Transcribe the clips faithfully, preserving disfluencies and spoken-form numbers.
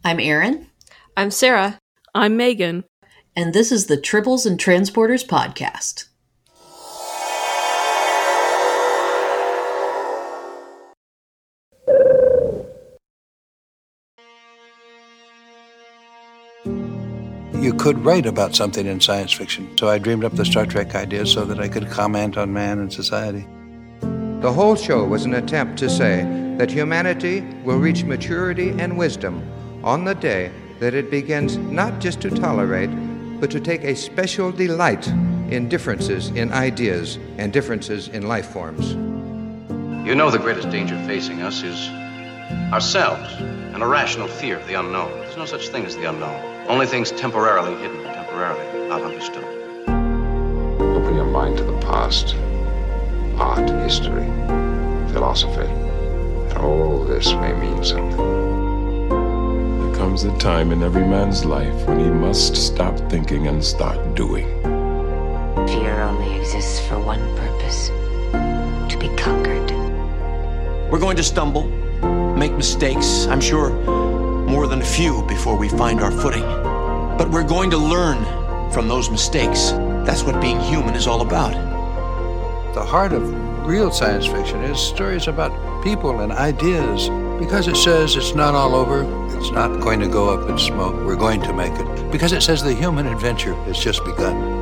I'm Erin. I'm Sarah. I'm Megan. And this is the Tribbles and Transporters podcast. You could write about something in science fiction, so I dreamed up the Star Trek idea so that I could comment on man and society. The whole show was an attempt to say that humanity will reach maturity and wisdom on the day that it begins not just to tolerate, but to take a special delight in differences in ideas and differences in life forms. You know the greatest danger facing us is ourselves, an irrational fear of the unknown. There's no such thing as the unknown. Only things temporarily hidden, temporarily not understood. Open your mind to the past, art, history, philosophy, and all this may mean something. There comes a time in every man's life when he must stop thinking and start doing. Fear only exists for one purpose, to be conquered. We're going to stumble, make mistakes, I'm sure more than a few before we find our footing. But we're going to learn from those mistakes. That's what being human is all about. The heart of real science fiction is stories about people and ideas, because it says it's not all over, it's not going to go up in smoke, we're going to make it, because it says the human adventure has just begun.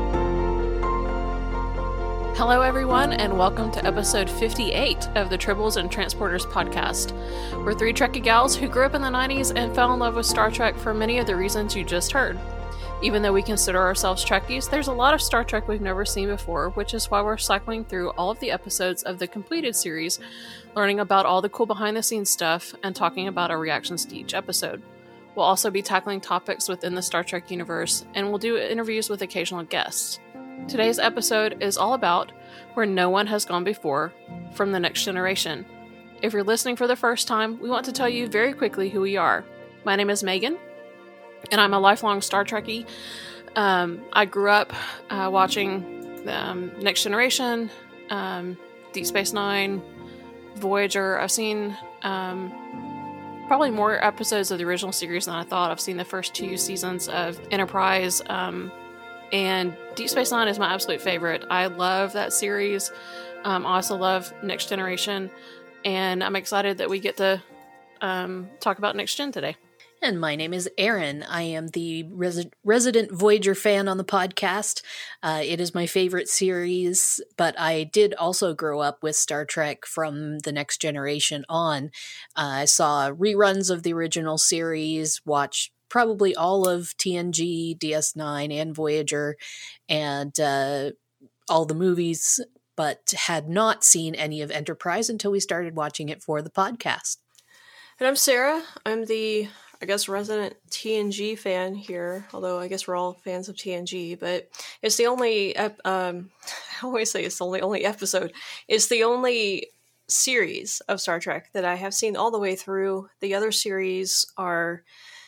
Hello, everyone, and welcome to episode fifty-eight of the Tribbles and Transporters podcast. We're three Trekkie gals who grew up in the nineties and fell in love with Star Trek for many of the reasons you just heard. Even though we consider ourselves Trekkies, there's a lot of Star Trek we've never seen before, which is why we're cycling through all of the episodes of the completed series, learning about all the cool behind-the-scenes stuff, and talking about our reactions to each episode. We'll also be tackling topics within the Star Trek universe, and we'll do interviews with occasional guests. Today's episode is all about Where No One Has Gone Before, from The Next Generation. If you're listening for the first time, we want to tell you very quickly who we are. My name is Megan, and I'm a lifelong Star Trekkie. Um, I grew up uh, watching um, Next Generation, um, Deep Space Nine, Voyager. I've seen um, probably more episodes of the original series than I thought. I've seen the first two seasons of Enterprise, um, and Deep Space Nine is my absolute favorite. I love that series. Um, I also love Next Generation, and I'm excited that we get to um, talk about Next Gen today. And my name is Erin. I am the res- resident Voyager fan on the podcast. Uh, it is my favorite series, but I did also grow up with Star Trek from The Next Generation on. Uh, I saw reruns of the original series, watched probably all of T N G, D S nine, and Voyager, and uh, all the movies, but had not seen any of Enterprise until we started watching it for the podcast. And I'm Sarah. I'm the, I guess, resident T N G fan here, although I guess we're all fans of T N G, but it's the only, ep- um, I always say it's the only, only episode. It's the only series of Star Trek that I have seen all the way through. The other series are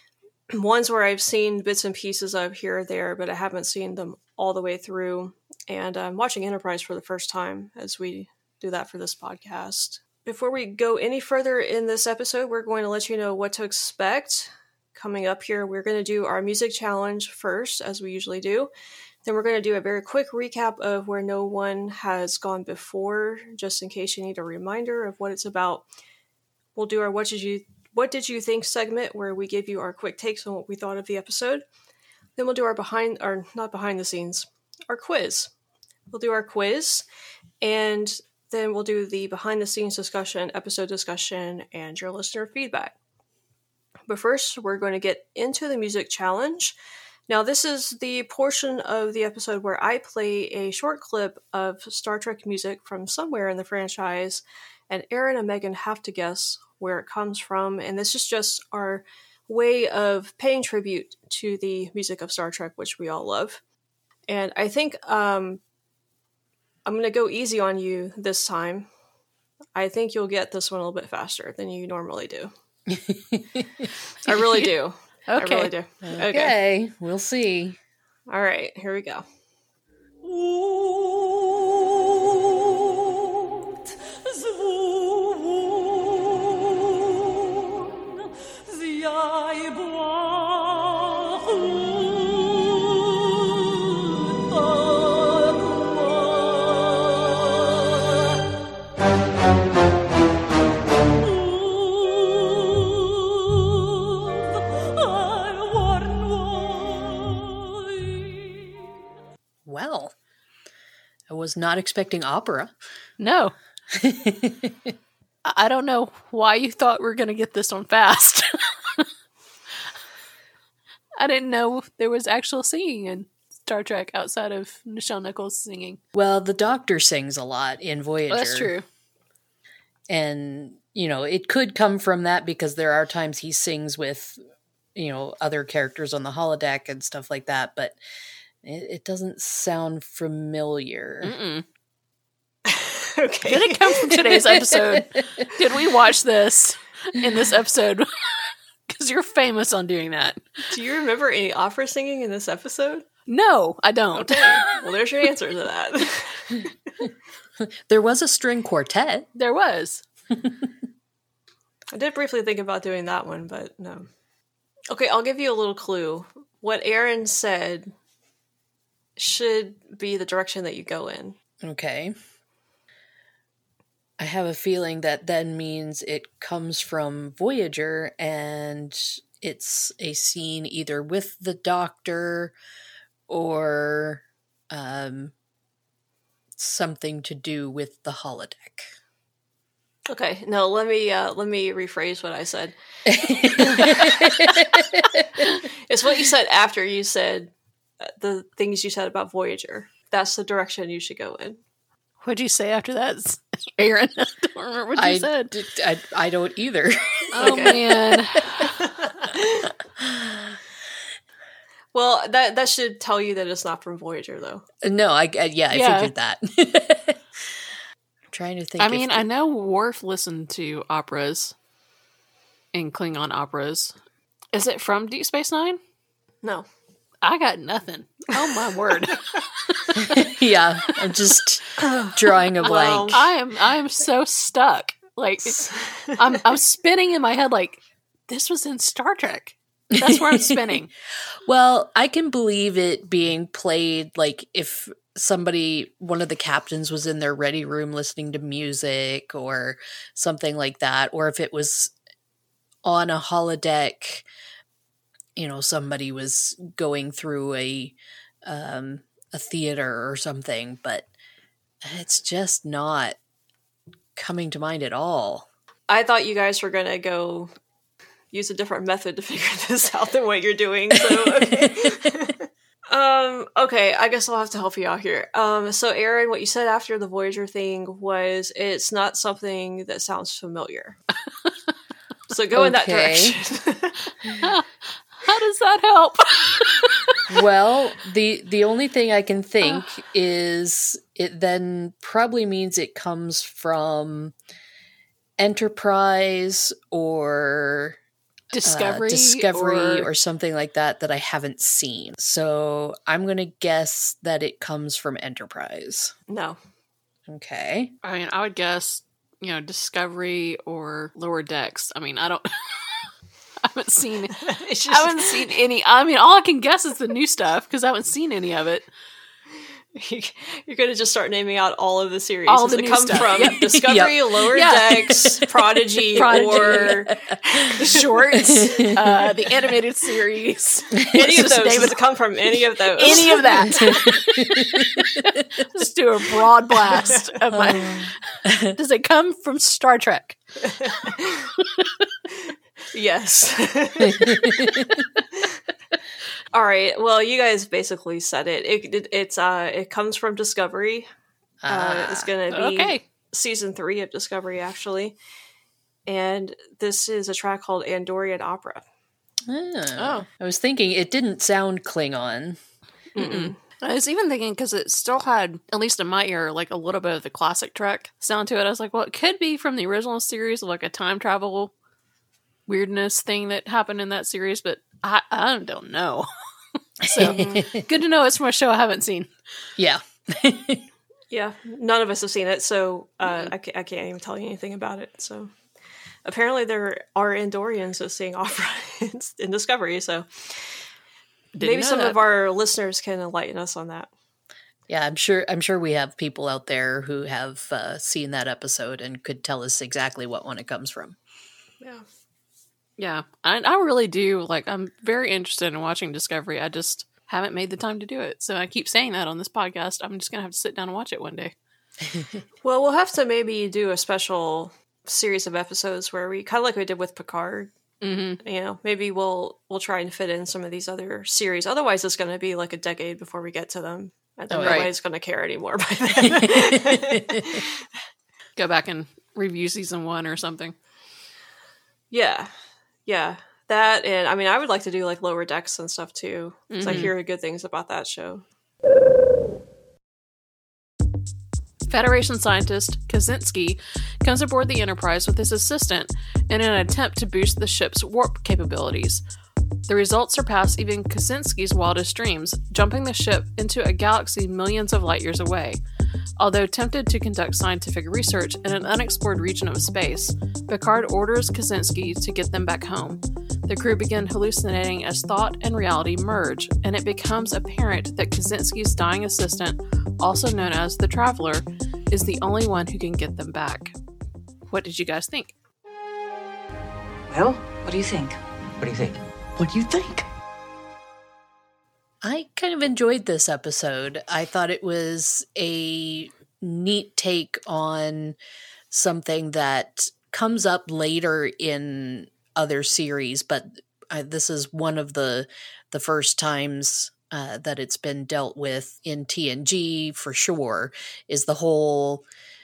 ones where I've seen bits and pieces of here or there, but I haven't seen them all the way through. And I'm watching Enterprise for the first time as we do that for this podcast. Before we go any further in this episode, we're going to let you know what to expect. Coming up here, we're going to do our music challenge first, as we usually do. Then we're going to do a very quick recap of Where No One Has Gone Before, just in case you need a reminder of what it's about. We'll do our What Did You What Did You Think segment, where we give you our quick takes on what we thought of the episode. Then we'll do our behind, or not behind the scenes, our quiz. We'll do our quiz, and then we'll do the behind the scenes discussion, episode discussion, and your listener feedback. But first, we're going to get into the music challenge. Now, this is the portion of the episode where I play a short clip of Star Trek music from somewhere in the franchise, and Erin and Megan have to guess where it comes from, and this is just our way of paying tribute to the music of Star Trek, which we all love. And I think um, I'm going to go easy on you this time. I think you'll get this one a little bit faster than you normally do. I really do. Okay. I really do. Okay. Okay. We'll see. All right, here we go. The eye Well, I was not expecting opera. No. I don't know why you thought we were going to get this one fast. I didn't know there was actual singing in Star Trek outside of Nichelle Nichols singing. Well, the Doctor sings a lot in Voyager. Oh, that's true. And, you know, it could come from that because there are times he sings with, you know, other characters on the holodeck and stuff like that, but it, it doesn't sound familiar. Mm-mm. Okay. Did it come from today's episode? Did we watch this in this episode? Because you're famous on doing that. Do you remember any opera singing in this episode? No, I don't. Okay. Well, there's your answer to that. There was a string quartet. There was. I did briefly think about doing that one, but no. Okay, I'll give you a little clue. What Aaron said should be the direction that you go in. Okay. I have a feeling that then means it comes from Voyager and it's a scene either with the Doctor or um, something to do with the holodeck. Okay, no, let me uh, let me rephrase what I said. It's what you said after you said the things you said about Voyager. That's the direction you should go in. What'd you say after that, Aaron? I don't remember what you I, said. d- I, I don't either. Oh, man. Well, that that should tell you that it's not from Voyager, though. No, I, I yeah, I Yeah. figured that. I'm trying to think. I if mean, the- I know Worf listened to operas and Klingon operas. Is it from Deep Space Nine? No. I got nothing. Oh, my word. yeah, I'm just drawing a blank. I am I am so stuck. Like I'm I'm spinning in my head like this was in Star Trek. That's where I'm spinning. Well, I can believe it being played like if somebody, one of the captains was in their ready room listening to music or something like that, or if it was on a holodeck, you know, somebody was going through a um, a theater or something, but it's just not coming to mind at all. I thought you guys were going to go use a different method to figure this out than what you're doing. So, okay. um, okay, I guess I'll have to help you out here. Um, so, Aaron, what you said after the Voyager thing was it's not something that sounds familiar. So go in that Okay. direction. How does that help? Well, the the only thing I can think is it then probably means it comes from Enterprise or Discovery, uh, Discovery or... or something like that that I haven't seen. So I'm going to guess that it comes from Enterprise. No. Okay. I mean, I would guess, you know, Discovery or Lower Decks. I mean, I don't... I haven't seen It's just, I haven't seen any. I mean, all I can guess is the new stuff because I haven't seen any of it. You're going to just start naming out all of the series All the that new come stuff. from Yep. Discovery, Yep. Lower Yeah. Decks, Prodigy, Prodigy. or The shorts, uh, the animated series, any of Just those. name Does it- it come from any of those? any of that. Just do a broad blast of my. Does it come from Star Trek? Yes. All right. Well, you guys basically said it. It, it it's uh it comes from Discovery. Uh, it's going to be Okay. season three of Discovery, actually. And this is a track called Andorian Opera. Oh. I was thinking it didn't sound Klingon. Mm-mm. I was even thinking because it still had, at least in my ear, like a little bit of the classic Trek sound to it. I was like, well, it could be from the original series, like a time travel weirdness thing that happened in that series, but I, I don't know. So good to know it's from a show I haven't seen. Yeah. Yeah, none of us have seen it, so uh, I, can't, I can't even tell you anything about it. So apparently there are Andorians that sing opera in, in Discovery. So Didn't maybe know some that. of our listeners can enlighten us on that. Yeah, I'm sure. I'm sure we have people out there who have uh, seen that episode and could tell us exactly what one it comes from. Yeah. Yeah, I, I really do. Like, I'm very interested in watching Discovery. I just haven't made the time to do it. So I keep saying that on this podcast. I'm just going to have to sit down and watch it one day. Well, we'll have to maybe do a special series of episodes where we, kind of like we did with Picard. Mm-hmm. You know, maybe we'll we'll try and fit in some of these other series. Otherwise, it's going to be like a decade before we get to them. And then Oh, nobody's right. going to care anymore by then. Go back and review season one or something. Yeah. Yeah. That, and I mean, I would like to do like Lower Decks and stuff too. Because I Mhm. hear good things about that show. Federation scientist Kaczynski comes aboard the Enterprise with his assistant in an attempt to boost the ship's warp capabilities. The results surpass even Kaczynski's wildest dreams, jumping the ship into a galaxy millions of light years away. Although tempted to conduct scientific research in an unexplored region of space, Picard orders Kaczynski to get them back home. The crew begin hallucinating as thought and reality merge, and it becomes apparent that Kaczynski's dying assistant, also known as the Traveler, is the only one who can get them back. What did you guys think? Well, what do you think? What do you think? What do you think? I kind of enjoyed this episode. I thought it was a neat take on something that comes up later in other series, but uh, this is one of the the first times uh, that it's been dealt with in T N G for sure, is the whole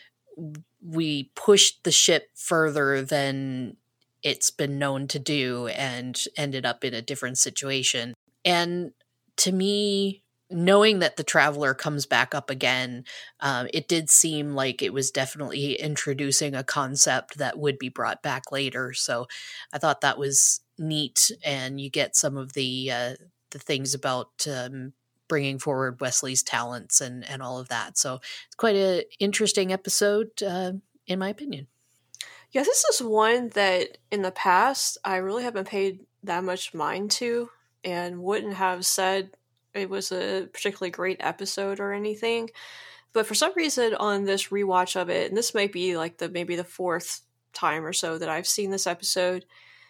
we pushed the ship further than it's been known to do and ended up in a different situation. And to me, knowing that the Traveler comes back up again, um, it did seem like it was definitely introducing a concept that would be brought back later. So I thought that was neat, and you get some of the uh, the things about um, bringing forward Wesley's talents and, and all of that. So it's quite an interesting episode, uh, in my opinion. Yeah, this is one that in the past I really haven't paid that much mind to, and wouldn't have said it was a particularly great episode or anything. But for some reason on this rewatch of it, and this might be like the maybe the fourth time or so that I've seen this episode,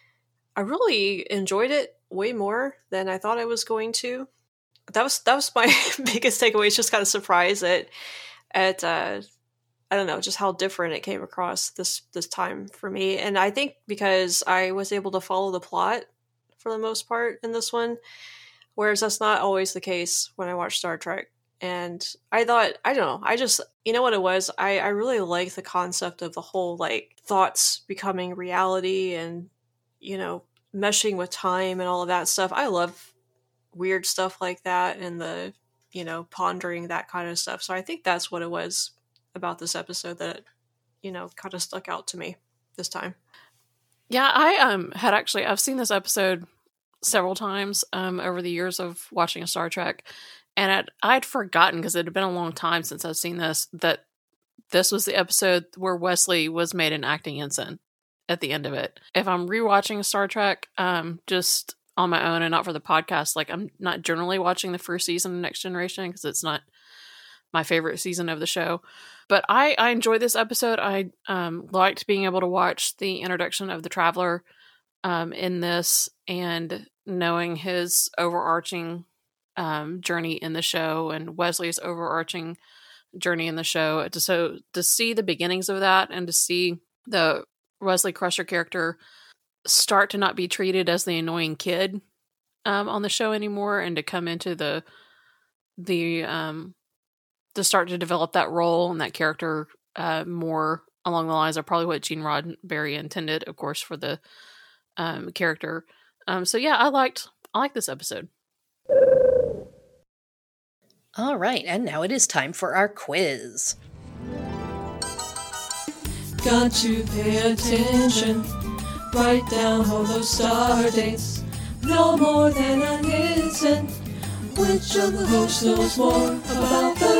I really enjoyed it way more than I thought I was going to. That was that was my biggest takeaway. It's just kind of surprised at at uh, I don't know, just how different it came across this this time for me. And I think because I was able to follow the plot for the most part in this one, whereas that's not always the case when I watch Star Trek. And I thought, I don't know, I just, you know what it was? I, I really like the concept of the whole, like, thoughts becoming reality and, you know, meshing with time and all of that stuff. I love weird stuff like that and the, you know, pondering that kind of stuff. So I think that's what it was about this episode that, you know, kind of stuck out to me this time. Yeah, I um had actually, I've seen this episode several times um, over the years of watching a Star Trek, and I'd, I'd forgotten, because it had been a long time since I've seen this, that this was the episode where Wesley was made an acting ensign at the end of it. If I'm rewatching a Star Trek, um, just on my own and not for the podcast, like I'm not generally watching the first season of Next Generation because it's not my favorite season of the show. But I, I enjoyed this episode. I um, liked being able to watch the introduction of the Traveler um, in this, and knowing his overarching um, journey in the show and Wesley's overarching journey in the show. To, so to see the beginnings of that, and to see the Wesley Crusher character start to not be treated as the annoying kid um, on the show anymore, and to come into the the um, to start to develop that role and that character uh, more along the lines of probably what Gene Roddenberry intended, of course, for the um, character. Um, so yeah, I liked I liked this episode. All right, and now it is time for our quiz. Got to pay attention. Write down all those star dates. No more than an instant. Which of the hosts knows more about the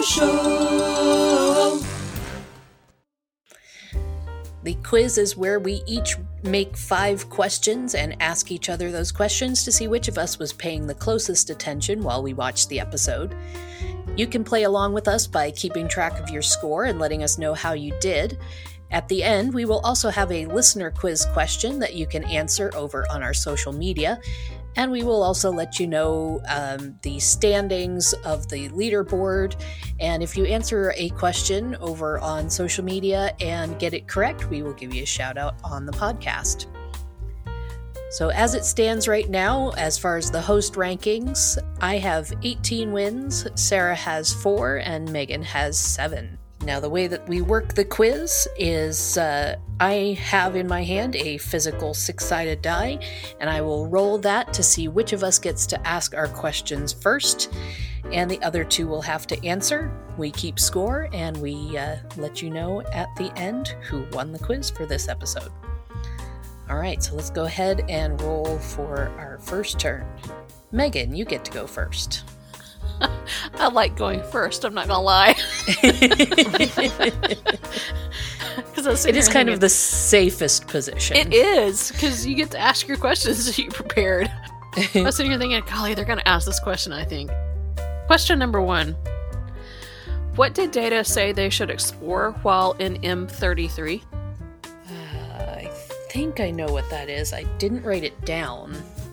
show? The quiz is where we each make five questions and ask each other those questions to see which of us was paying the closest attention while we watched the episode. You can play along with us by keeping track of your score and letting us know how you did. At the end, we will also have a listener quiz question that you can answer over on our social media, and we will also let you know um, the standings of the leaderboard. And if you answer a question over on social media and get it correct, we will give you a shout out on the podcast. So as it stands right now, as far as the host rankings, I have eighteen wins, Sarah has four, and Megan has seven. Now, the way that we work the quiz is uh, I have in my hand a physical six-sided die, and I will roll that to see which of us gets to ask our questions first, and the other two will have to answer. We keep score, and we uh, let you know at the end who won the quiz for this episode. All right, so let's go ahead and roll for our first turn. Megan, you get to go first. I like going first, I'm not gonna lie. It is kind of the safest position. It is, because you get to ask your questions that you prepared. I was sitting here thinking, golly, they're going to ask this question, I think. Question number one. What did Data say they should explore while in M thirty-three? Uh, I think I know what that is. I didn't write it down.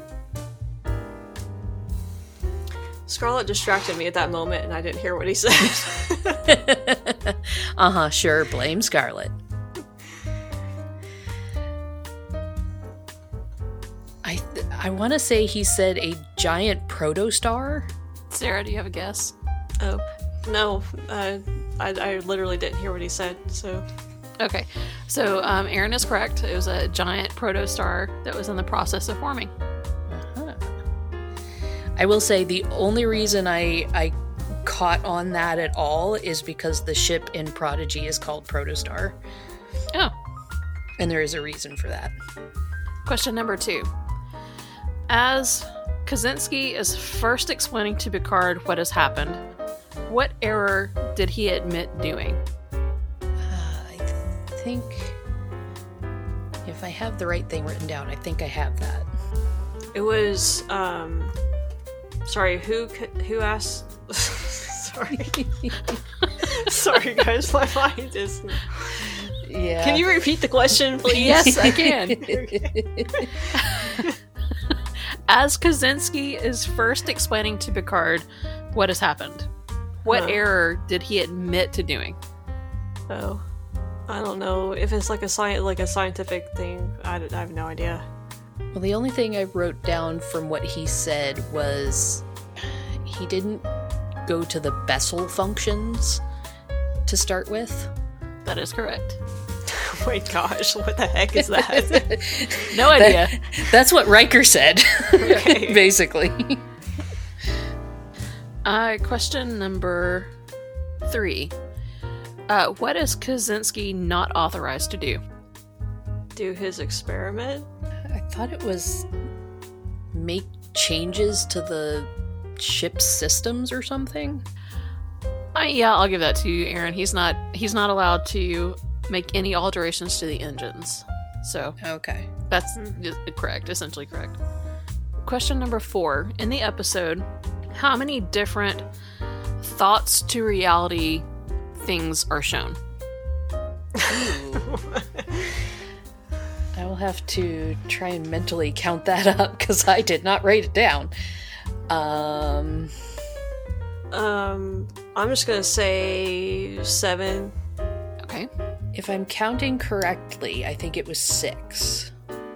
Scarlett distracted me at that moment, and I didn't hear what he said. uh-huh, sure. Blame Scarlett. I th- I want to say he said a giant protostar. Sarah, do you have a guess? Oh, no. Uh, I, I literally didn't hear what he said, so... Okay, so um, Aaron is correct. It was a giant protostar that was in the process of forming. Uh-huh. I will say the only reason I, I caught on that at all is because the ship in Prodigy is called Protostar. Oh. And there is a reason for that. Question number two. As Kaczynski is first explaining to Picard what has happened, what error did he admit doing? Uh, I th- think... If I have the right thing written down, I think I have that. It was, um... Sorry, who who asked? Sorry. Sorry, guys, my mind is... Yeah. Can you repeat the question, please? Yes, I can. As Kaczynski is first explaining to Picard what has happened, what Huh. error did he admit to doing? Oh, I don't know. If it's like a sci- like a scientific thing, I, d- I have no idea. Well, the only thing I wrote down from what he said was he didn't go to the Bessel functions to start with. That is correct. Oh my gosh, what the heck is that? No idea. That, that's what Riker said, Okay. basically. Uh, question number three. Uh, what is Kaczynski not authorized to do? Do his experiment? I thought it was make changes to the ship's systems or something. Uh, yeah, I'll give that to you, Aaron. He's not he's not allowed to make any alterations to the engines. So Okay. that's just correct, essentially correct. Question number four. In the episode, how many different thoughts to reality things are shown? I will have to try and mentally count that up because I did not write it down. Um, Um, I'm just gonna say seven. Okay. if I'm counting correctly, I think it was six.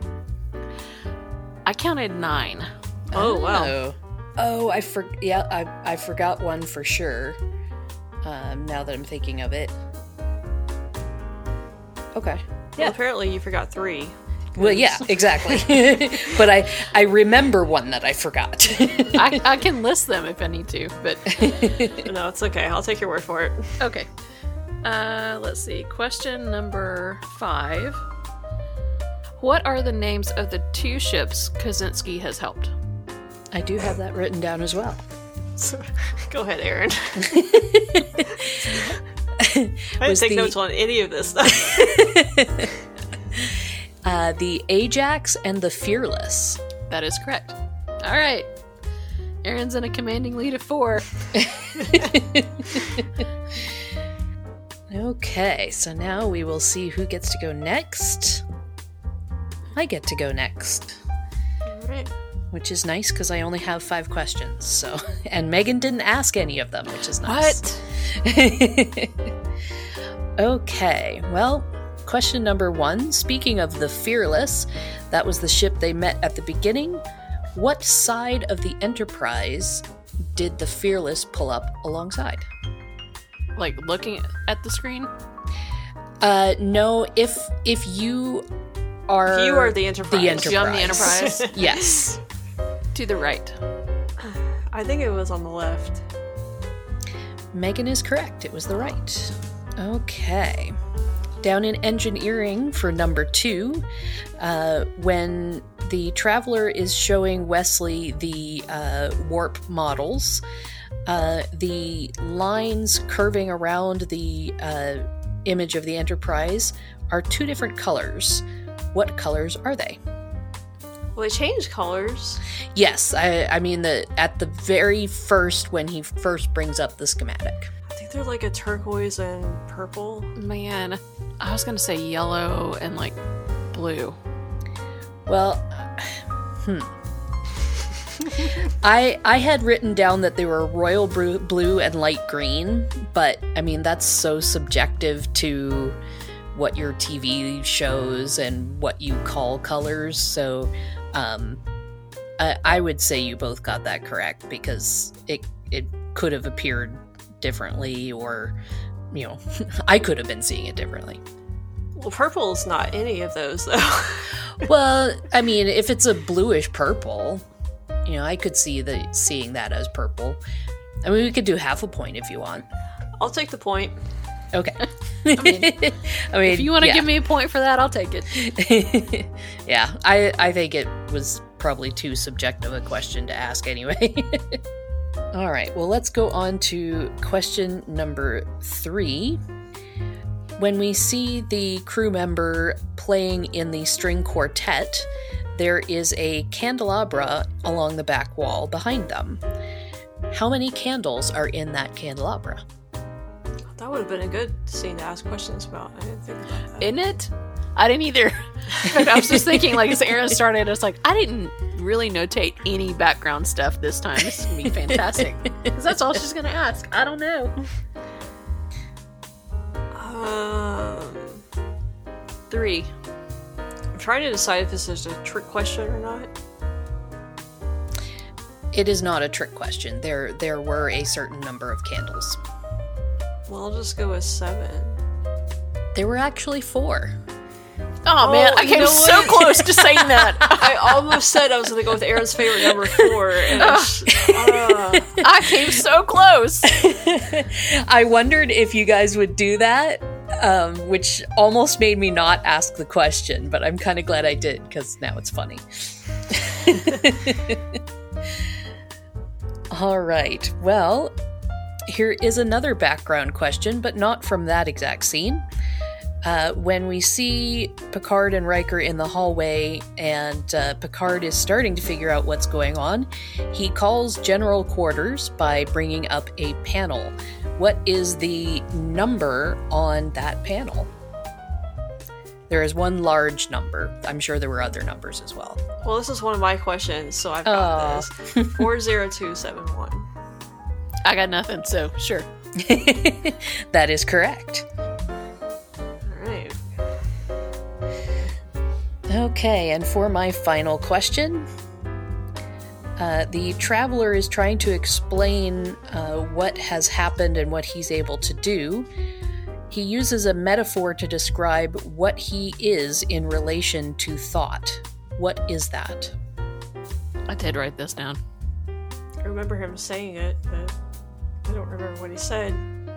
I counted nine. Oh, wow. Oh, oh I for yeah, I I forgot one for sure. Um, now that I'm thinking of it. Okay. Well, apparently you forgot three. Well, yeah, exactly. But I I remember one that I forgot. I, I can list them if I need to, but No, it's okay. I'll take your word for it. okay. Uh, let's see. Question number five. What are the names of the two ships Kaczynski has helped? I do have that written down as well. So, go ahead, Aaron. I didn't Was take the- notes on any of this stuff. Uh, the Ajax and the Fearless. That is correct. All right. Erin's in a commanding lead of four. Okay, so now we will see who gets to go next. I get to go next. All right. Which is nice because I only have five questions. So, and Megan didn't ask any of them, which is nice. What? Okay, well, question number one. Speaking of the Fearless, that was the ship they met at the beginning. What side of the Enterprise did the Fearless pull up alongside? Like looking at the screen? Uh, no, if if you are You are the Enterprise. the Enterprise. I'm the Enterprise. Yes. To the right. I think it was on the left. Megan is correct. It was the right. Okay. Down in engineering for number two, uh, when the Traveler is showing Wesley the uh, warp models, uh, the lines curving around the uh, image of the Enterprise are two different colors. What colors are they? Well, they changed colors. Yes, I, I mean the at the very first when he first brings up the schematic. I think they're like a turquoise and purple. Man, I was going to say yellow and like blue. Well, hmm. I I had written down that they were royal blue, blue and light green, but I mean that's so subjective to what your T V shows and what you call colors. So um, I, I would say you both got that correct because it it could have appeared differently, or you know, I could have been seeing it differently. Well, purple is not any of those though. Well, I mean, if it's a bluish purple, you know, I could see the seeing that as purple. I mean, we could do half a point if you want. I'll take the point. Okay. I mean, I mean if you want to yeah. give me a point for that, I'll take it. Yeah, I, I think it was probably too subjective a question to ask anyway. All right, well, let's go on to question number three. When we see the crew member playing in the string quartet, there is a candelabra along the back wall behind them. How many candles are in that candelabra? That would have been a good scene to ask questions about. I didn't think about that. Isn't it? I didn't either. But I was just thinking, like, as Erin started, I was like, I didn't really notate any background stuff this time. This is going to be fantastic. Because that's all she's going to ask. I don't know. Um, Three. I'm trying to decide if this is a trick question or not. It is not a trick question. There, there were a certain number of candles. Well, I'll just go with seven. There were actually four. Oh, man, Oh, I you came know so what? close to saying that. I almost said I was going to go with Erin's favorite number four. And it's, uh, I came so close. I wondered if you guys would do that, um, which almost made me not ask the question, but I'm kind of glad I did, because now it's funny. All right, well, here is another background question, but not from that exact scene. Uh, when we see Picard and Riker in the hallway, and uh, Picard is starting to figure out what's going on, he calls General Quarters by bringing up a panel. What is the number on that panel? There is one large number. I'm sure there were other numbers as well. well, this is one of my questions, so I've got Aw. this. four zero two seven one. I got nothing, so sure. That is correct. Alright. Okay, and for my final question, uh, the Traveler is trying to explain uh, what has happened and what he's able to do. He uses a metaphor to describe what he is in relation to thought. What is that? I did write this down. I remember him saying it, but I don't remember what he said.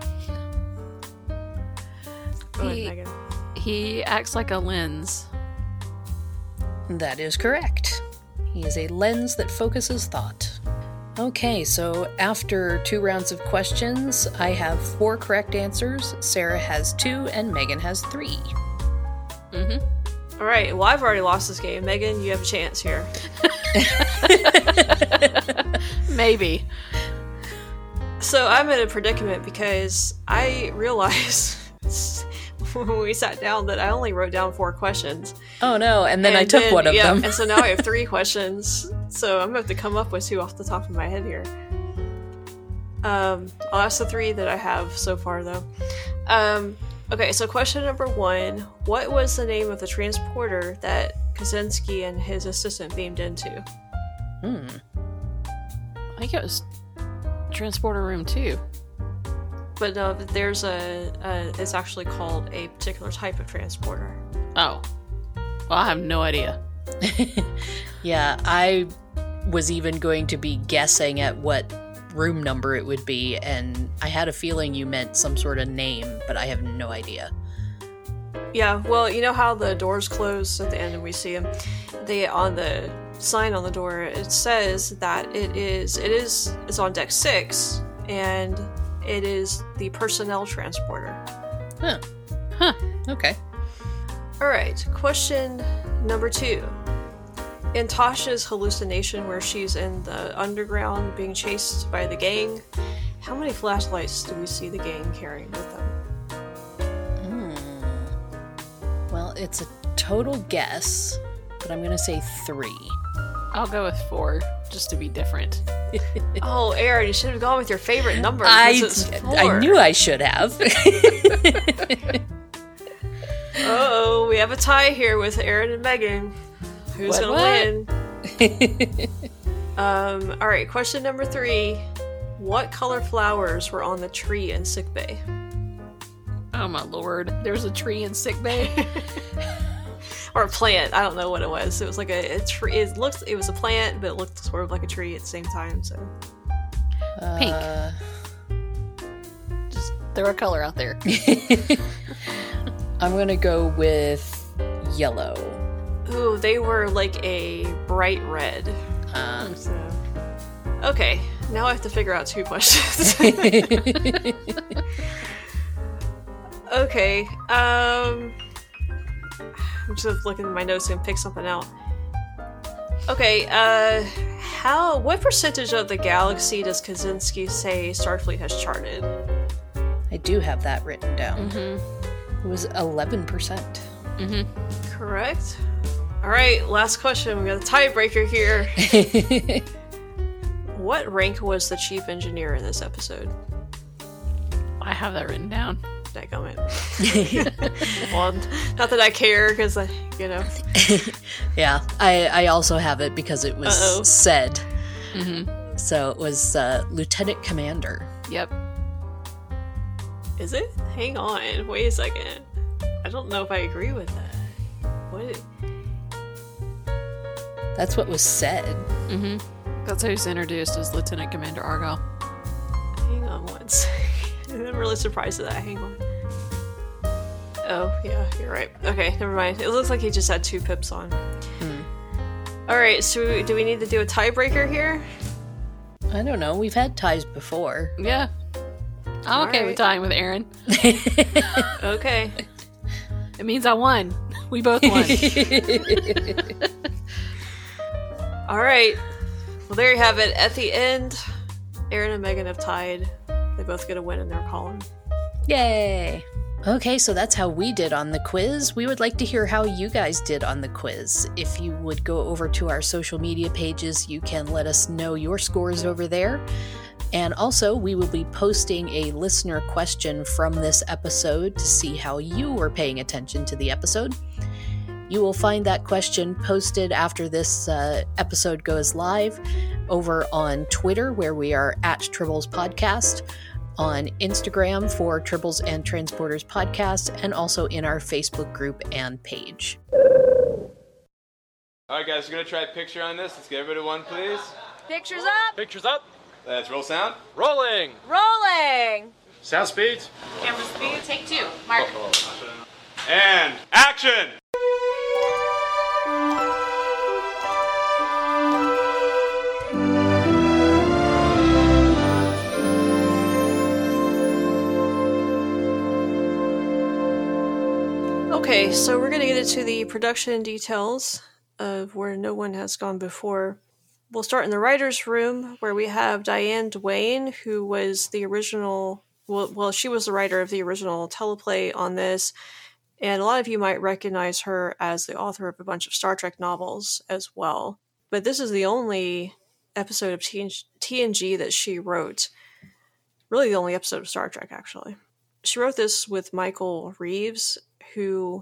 Go He- ahead, Megan. He acts like a lens. That is correct. He is a lens that focuses thought. Okay, so after two rounds of questions, I have four correct answers, Sarah has two, and Megan has three. Mm-hmm. All right. Well, I've already lost this game. Megan, you have a chance here. Maybe. So I'm in a predicament because I realized when we sat down that I only wrote down four questions. Oh no, and then and I took then, one of yeah, them. And so now I have three questions. So I'm going to have to come up with two off the top of my head here. Um, I'll ask the three that I have so far, though. Um, okay, so question number one. What was the name of the transporter that Kaczynski and his assistant beamed into? Hmm. I think it was Transporter Room two. But no, there's a, a... It's actually called a particular type of transporter. Oh. Well, I have no idea. Yeah, I was even going to be guessing at what room number it would be, and I had a feeling you meant some sort of name, but I have no idea. Yeah, well, you know how the doors close at the end and we see them? They, on the sign on the door, it says that it is, it is, it's on deck six, and it is the personnel transporter. Huh. Huh. Okay. Alright, question number two. In Tasha's hallucination where she's in the underground being chased by the gang, how many flashlights do we see the gang carrying with them? Hmm. Well, it's a total guess, but I'm going to say three. I'll go with four, just to be different. Oh, Aaron, you should have gone with your favorite number. I, because it's four. I knew I should have. Uh-oh, we have a tie here with Aaron and Megan. Who's What, gonna what? win? um, alright, question number three. What color flowers were on the tree in sickbay? Oh my lord. There's a tree in sickbay. Or a plant. I don't know what it was. It was like a, a tree. It looked. It was a plant, but it looked sort of like a tree at the same time. So Pink. Uh, Just throw a color out there. I'm going to go with yellow. ooh, they were like a bright red. Um, So okay, now I have to figure out two questions. Okay. Um, I'm just looking at my notes and pick something out. Okay. Uh, how? What percentage of the galaxy does Kaczynski say Starfleet has charted? I do have that written down. Mm-hmm. It was eleven percent. Mm-hmm. Correct. All right. Last question. We got a tiebreaker here. What rank was the chief engineer in this episode? I have that written down. Dadgummit. Well, not that I care, because I, you know. Yeah, I, I also have it because it was Uh-oh. said. Mm-hmm. So it was uh, Lieutenant Commander. Yep. Is it? Hang on. Wait a second. I don't know if I agree with that. What? That's what was said. Mm-hmm. That's how he's introduced as Lieutenant Commander Argyle. Hang on one second. I'm really surprised at that. Hang on. Oh, yeah, you're right. Okay, never mind. It looks like he just had two pips on. Hmm. Alright, so do we need to do a tiebreaker here? I don't know. We've had ties before. Yeah. I'm okay Alright. with tying with Aaron. Okay. It means I won. We both won. Alright. Well, there you have it. At the end, Aaron and Megan have tied. They both get a win in their column. Yay! Okay, so that's how we did on the quiz. We would like to hear how you guys did on the quiz. If you would go over to our social media pages, you can let us know your scores over there. And also, we will be posting a listener question from this episode to see how you were paying attention to the episode. You will find that question posted after this uh, episode goes live over on Twitter, where we are at Tribbles Podcast, on Instagram for Tribbles and Transporters Podcast, and also in our Facebook group and page. All right, guys, we're going to try a picture on this. Let's get everybody one, please. Pictures up. Pictures up. Let's roll sound. Rolling. Rolling. Sound speeds. Camera speed. Take two. Mark. And action! Okay, Okay, so we're going to get into the production details of Where No One Has Gone Before. We'll start in the writer's room, where we have Diane Duane, who was the original, well, well, she was the writer of the original teleplay on this, and a lot of you might recognize her as the author of a bunch of Star Trek novels as well. But this is the only episode of T N G that she wrote. Really the only episode of Star Trek, actually. She wrote this with Michael Reeves, who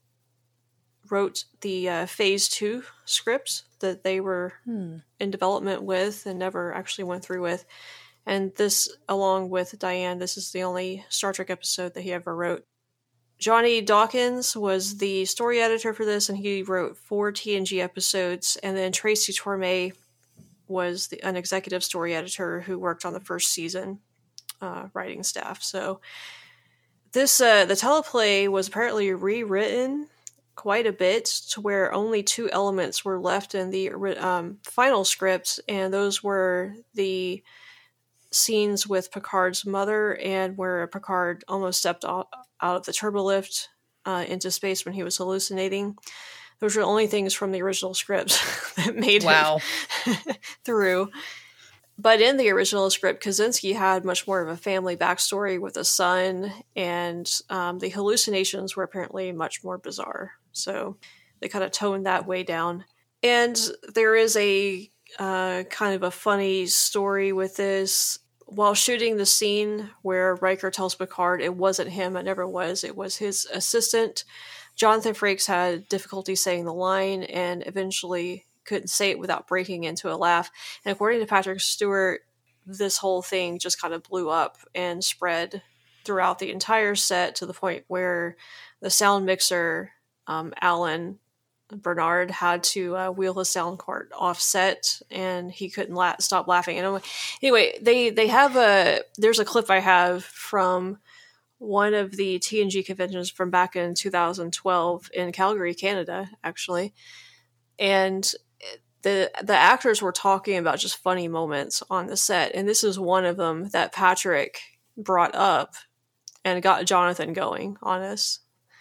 wrote the uh, Phase two scripts that they were Hmm. in development with and never actually went through with. And this, along with Diane, this is the only Star Trek episode that he ever wrote. Johnny Dawkins was the story editor for this, and he wrote four T N G episodes. And then Tracy Torme was the, an executive story editor who worked on the first season uh, writing staff. So this uh, the teleplay was apparently rewritten quite a bit to where only two elements were left in the um, final script, and those were the scenes with Picard's mother and where Picard almost stepped out of the turbolift uh, into space when he was hallucinating. Those were the only things from the original script that made Wow. it through. But in the original script, Kaczynski had much more of a family backstory with a son, and um, the hallucinations were apparently much more bizarre. So they kind of toned that way down. And there is a uh, kind of a funny story with this. While shooting the scene where Riker tells Picard it wasn't him, it never was, it was his assistant, Jonathan Frakes had difficulty saying the line and eventually couldn't say it without breaking into a laugh. And according to Patrick Stewart, this whole thing just kind of blew up and spread throughout the entire set to the point where the sound mixer, um, Alan Bernard, had to uh, wheel his sound cart off set, and he couldn't la- stop laughing. And anyway, they they have a there's a clip I have from one of the T N G conventions from back in two thousand twelve in Calgary, Canada, actually, and the the actors were talking about just funny moments on the set, and this is one of them that Patrick brought up and got Jonathan going on us.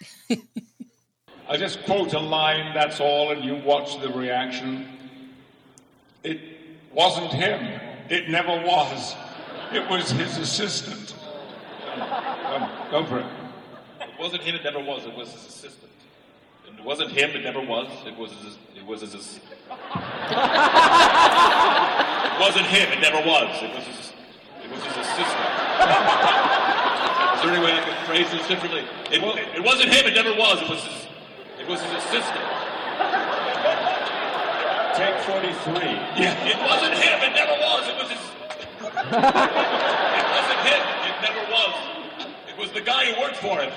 I just quote a line, that's all, and you watch the reaction. It wasn't him. It never was. It was his assistant. Go, go for it. It wasn't him, it never was. It was his assistant. It wasn't him, it never was. It was his... It was his... It wasn't him, it never was. It was his... It was his assistant. Is there any way I can phrase this differently? It, it wasn't him, it never was. It was his... It was his assistant. Take forty-three. Yeah, it wasn't him, it never was. It was his... It wasn't him, it never was. It was the guy who worked for him.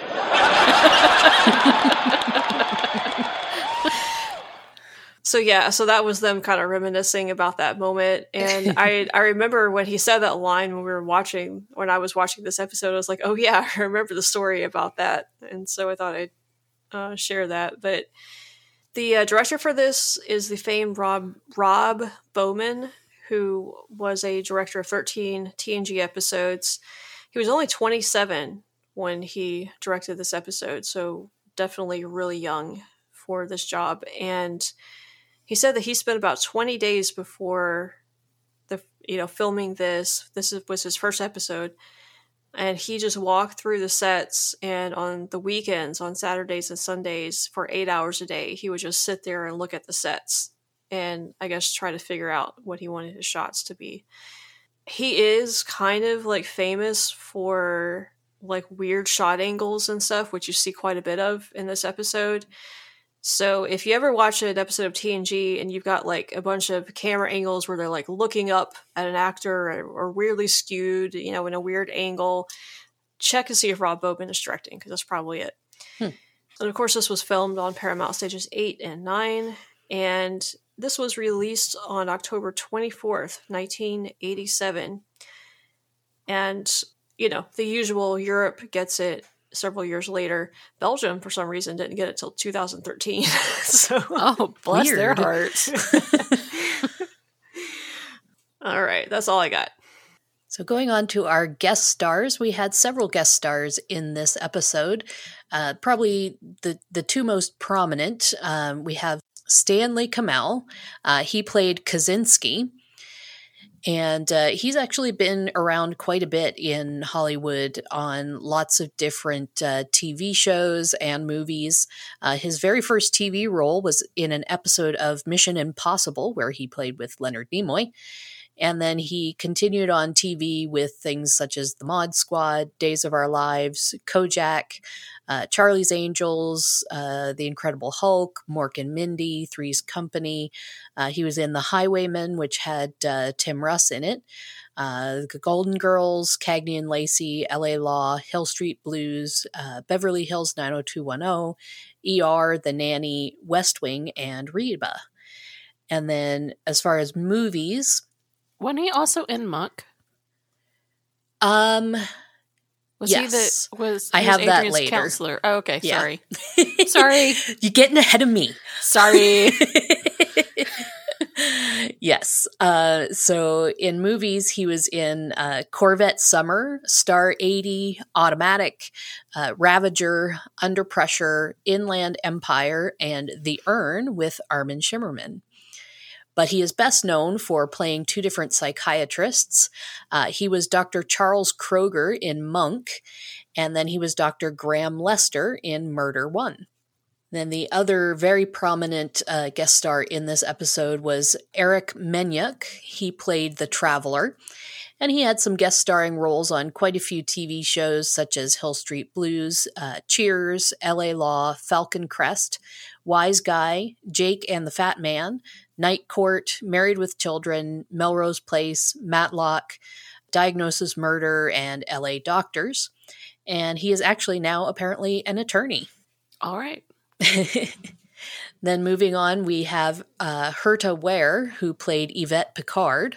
So yeah, so that was them kind of reminiscing about that moment. And I I remember when he said that line when we were watching, when I was watching this episode, I was like, oh yeah, I remember the story about that. And so I thought I'd uh, share that. But the uh, director for this is the famed Rob Rob Bowman, who was a director of thirteen T N G episodes. He was only twenty-seven when he directed this episode, so definitely really young for this job. And he said that he spent about twenty days before the, you know, filming this. This was his first episode. And he just walked through the sets, and on the weekends, on Saturdays and Sundays, for eight hours a day, he would just sit there and look at the sets and I guess try to figure out what he wanted his shots to be. He is kind of like famous for like weird shot angles and stuff, which you see quite a bit of in this episode. So if you ever watch an episode of T N G and you've got like a bunch of camera angles where they're like looking up at an actor or, or weirdly skewed, you know, in a weird angle, check to see if Rob Bowman is directing, because that's probably it. Hmm. And of course, this was filmed on Paramount Stages eight and nine, and this was released on October twenty-fourth, nineteen eighty-seven. And, you know, the usual, Europe gets it several years later. Belgium, for some reason, didn't get it till two thousand thirteen. So, oh, bless weird. their hearts. All right, that's all I got. So going on to our guest stars, we had several guest stars in this episode. Uh, probably the, the two most prominent, um, we have Stanley Kamel. Uh, he played Kaczynski. And uh, he's actually been around quite a bit in Hollywood on lots of different uh, T V shows and movies. Uh, his very first T V role was in an episode of Mission Impossible, where he played with Leonard Nimoy. And then he continued on T V with things such as The Mod Squad, Days of Our Lives, Kojak, uh, Charlie's Angels, uh, The Incredible Hulk, Mork and Mindy, Three's Company. Uh, he was in The Highwayman, which had uh, Tim Russ in it. Uh, The Golden Girls, Cagney and Lacey, L A Law, Hill Street Blues, uh, Beverly Hills nine oh two one oh, E R, The Nanny, West Wing, and Reba. And then as far as movies... Wasn't he also in Monk? Um, was yes. he the was I he have was that Adrian's later. counselor? Oh, okay, Yeah. sorry, sorry, You're getting ahead of me. sorry. Yes. Uh, so in movies, he was in uh, Corvette Summer, Star eighty, Automatic, uh, Ravager, Under Pressure, Inland Empire, and The Urn with Armin Shimmerman. But he is best known for playing two different psychiatrists. Uh, he was Doctor Charles Kroger in Monk, and then he was Doctor Graham Lester in Murder One. Then the other very prominent uh, guest star in this episode was Eric Menyuk. He played the Traveler, and he had some guest starring roles on quite a few T V shows such as Hill Street Blues, uh, Cheers, L A Law, Falcon Crest, Wise Guy, Jake and the Fat Man, Night Court, Married with Children, Melrose Place, Matlock, Diagnosis Murder, and L A Doctors. And he is actually now apparently an attorney. All right. Then moving on, we have uh, Herta Ware, who played Yvette Picard.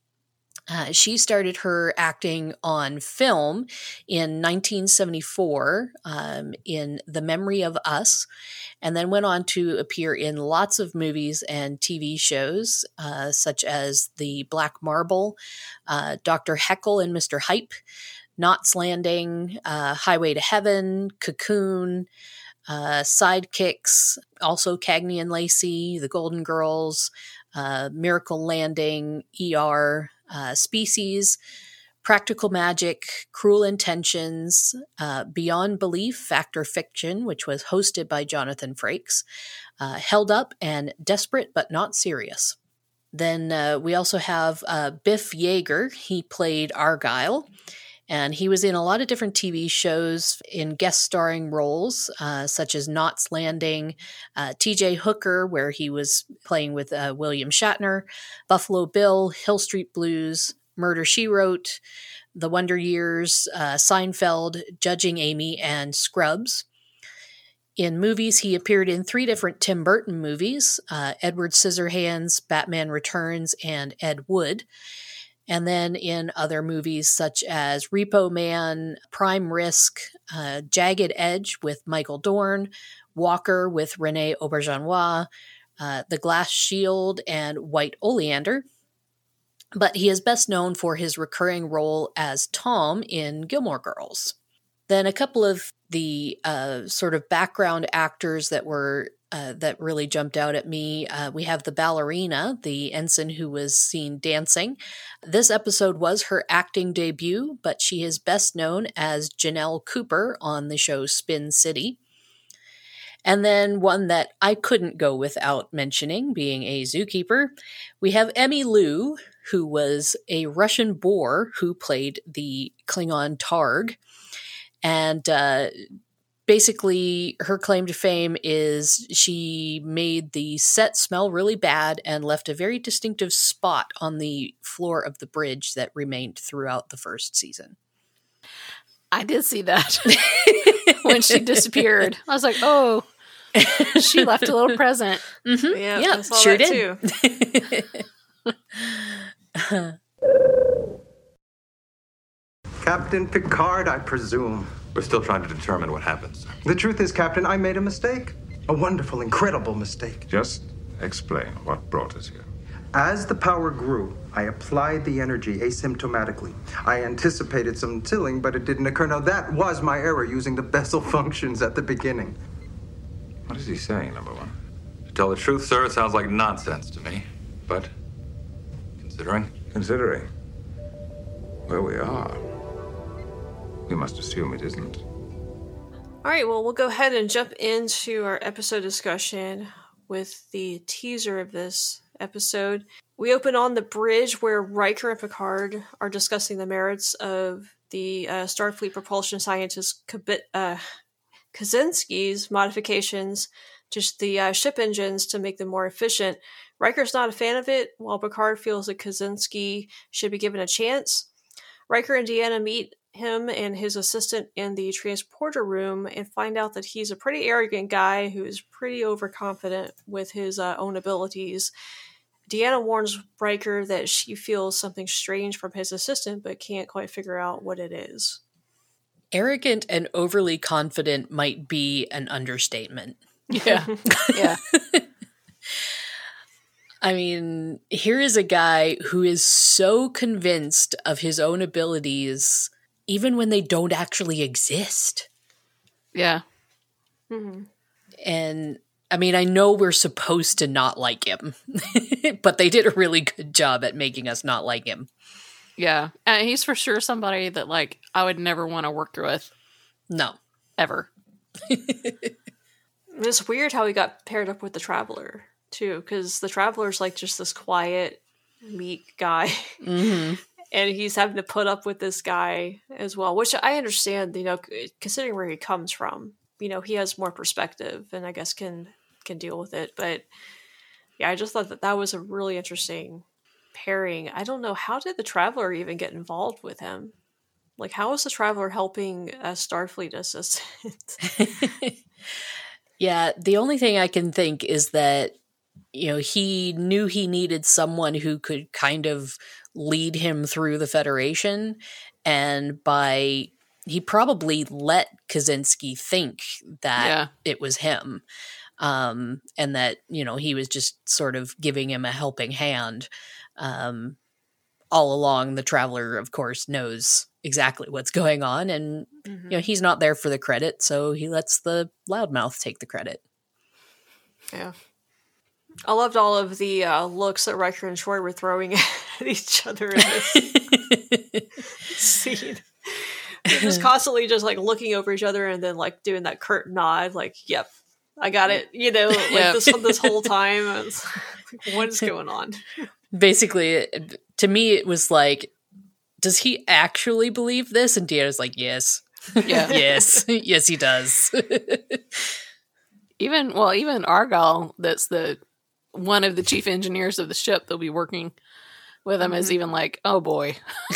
Uh, she started her acting on film in nineteen seventy-four um, in The Memory of Us, and then went on to appear in lots of movies and T V shows, uh, such as The Black Marble, uh, Doctor Heckle and Mister Hype, Knots Landing, uh, Highway to Heaven, Cocoon, uh, Sidekicks, also Cagney and Lacey, The Golden Girls, uh, Miracle Landing, E R, uh, Species, Practical Magic, Cruel Intentions, uh, Beyond Belief, Fact or Fiction, which was hosted by Jonathan Frakes, uh, Held Up, and Desperate But Not Serious. Then uh, we also have uh, Biff Yeager. He played Argyle. And he was in a lot of different T V shows in guest starring roles, uh, such as Knots Landing, uh, T J Hooker, where he was playing with uh, William Shatner, Buffalo Bill, Hill Street Blues, Murder, She Wrote, The Wonder Years, uh, Seinfeld, Judging Amy, and Scrubs. In movies, he appeared in three different Tim Burton movies, uh, Edward Scissorhands, Batman Returns, and Ed Wood. And then in other movies such as Repo Man, Prime Risk, uh, Jagged Edge with Michael Dorn, Walker with Renee Auberjonois, uh, The Glass Shield, and White Oleander. But he is best known for his recurring role as Tom in Gilmore Girls. Then a couple of the uh, sort of background actors that were Uh, that really jumped out at me. Uh, we have the ballerina, the ensign who was seen dancing. This episode was her acting debut, but she is best known as Janelle Cooper on the show Spin City. And then one that I couldn't go without mentioning, being a zookeeper, we have Emmy Lou, who was a Russian boar who played the Klingon Targ. And uh basically, her claim to fame is she made the set smell really bad and left a very distinctive spot on the floor of the bridge that remained throughout the first season. I did see that when she disappeared. I was like, oh, she left a little present. Mm-hmm. Yeah, yeah, I saw sure that did. too. Captain Picard, I presume. We're still trying to determine what happened, sir. The truth is, Captain, I made a mistake. A wonderful, incredible mistake. Just explain what brought us here. As the power grew, I applied the energy asymptomatically. I anticipated some tilling, but it didn't occur. Now, that was my error, using the Bessel functions at the beginning. What is he saying, number one? To tell the truth, sir, it sounds like nonsense to me. But, considering? Considering where we are, we must assume it isn't. All right, well, we'll go ahead and jump into our episode discussion with the teaser of this episode. We open on the bridge where Riker and Picard are discussing the merits of the uh, Starfleet propulsion scientist Kab- uh, Kaczynski's modifications to the uh, ship engines to make them more efficient. Riker's not a fan of it, while Picard feels that Kaczynski should be given a chance. Riker and Deanna meet him and his assistant in the transporter room and find out that he's a pretty arrogant guy who is pretty overconfident with his uh, own abilities. Deanna warns Riker that she feels something strange from his assistant, but can't quite figure out what it is. Arrogant and overly confident might be an understatement. Yeah. Yeah. I mean, here is a guy who is so convinced of his own abilities, even when they don't actually exist. Yeah. Mm-hmm. And I mean, I know we're supposed to not like him, but they did a really good job at making us not like him. Yeah. And he's for sure somebody that, like, I would never want to work with. No. Ever. It's weird how he got paired up with the Traveler, too, because the Traveler's like just this quiet, meek guy. Mm-hmm. And he's having to put up with this guy as well, which I understand, you know, considering where he comes from. You know, he has more perspective and I guess can can deal with it. But yeah, I just thought that that was a really interesting pairing. I don't know, how did the Traveler even get involved with him? Like, how is the Traveler helping a Starfleet assistant? Yeah, the only thing I can think is that, you know, he knew he needed someone who could kind of lead him through the Federation, and by he probably let Kaczynski think that Yeah. it was him, um, and that, you know, he was just sort of giving him a helping hand. Um, all along, the Traveler, of course, knows exactly what's going on, and Mm-hmm. you know, he's not there for the credit, so he lets the loudmouth take the credit. Yeah. I loved all of the uh, looks that Riker and Troy were throwing at each other in this scene. They're just constantly just like looking over each other and then like doing that curt nod, like, yep, I got it. You know, like Yep. this this whole time. It's like, what is going on? Basically, to me, it was like, does he actually believe this? And Deanna's like, yes. Yeah. yes. Yes, he does. Even, well, even Argyle, that's the one of the chief engineers of the ship that'll be working with him, is Mhm. even like, oh boy.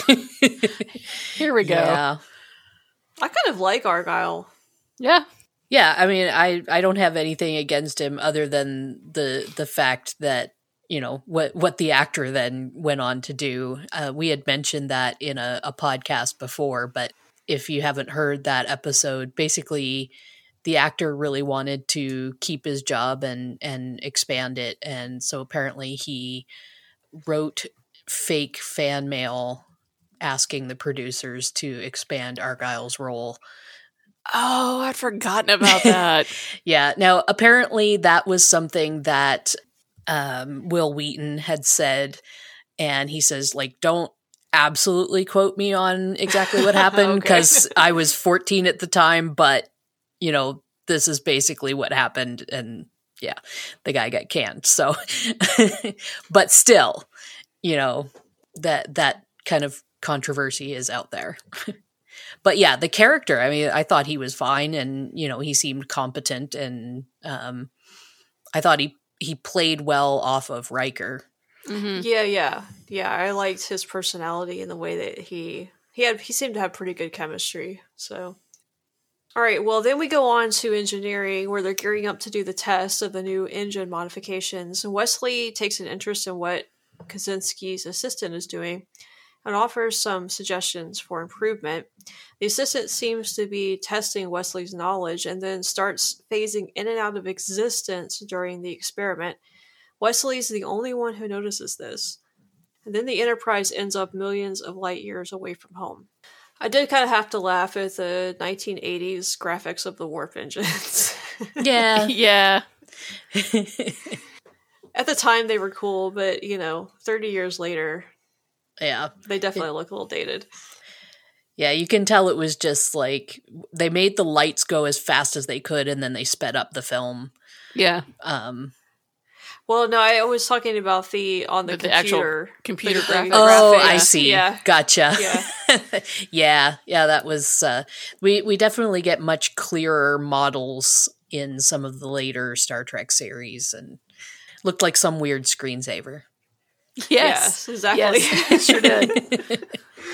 Here we go. Yeah. I kind of like Argyle. Yeah. Yeah, I mean, I, I don't have anything against him other than the the fact that, you know, what what the actor then went on to do. Uh, we had mentioned that in a, a podcast before, but if you haven't heard that episode, basically the actor really wanted to keep his job and, and expand it. And so apparently he wrote fake fan mail asking the producers to expand Argyle's role. Oh, I'd forgotten about that. Yeah. Now, apparently that was something that um, Will Wheaton had said, and he says, like, don't absolutely quote me on exactly what happened, because I was fourteen at the time, but, you know, this is basically what happened, and yeah, the guy got canned. So, but still, you know, that that kind of controversy is out there. But yeah, the character, I mean, I thought he was fine, and, you know, he seemed competent, and um, I thought he, he played well off of Riker. Mm-hmm. Yeah, yeah, yeah. I liked his personality and the way that he he had. He seemed to have pretty good chemistry. So, all right. Well, then we go on to engineering, where they're gearing up to do the test of the new engine modifications. And Wesley takes an interest in what Kaczynski's assistant is doing and offers some suggestions for improvement. The assistant seems to be testing Wesley's knowledge and then starts phasing in and out of existence during the experiment. Wesley's the only one who notices this. And then the Enterprise ends up millions of light years away from home. I did kind of have to laugh at the nineteen eighties graphics of the warp engines. Yeah. Yeah. At the time, they were cool, but, you know, thirty years later, yeah, they definitely look a little dated. Yeah, you can tell it was just like they made the lights go as fast as they could, and then they sped up the film. Yeah. Um, well, no, I was talking about the on the, the, the computer, actual computer the, graphics. The oh, graphics. I see. Yeah. Gotcha. Yeah. yeah, yeah, that was. Uh, we we definitely get much clearer models in some of the later Star Trek series, and looked like some weird screensaver. Yes, yes exactly. Yes, it sure did.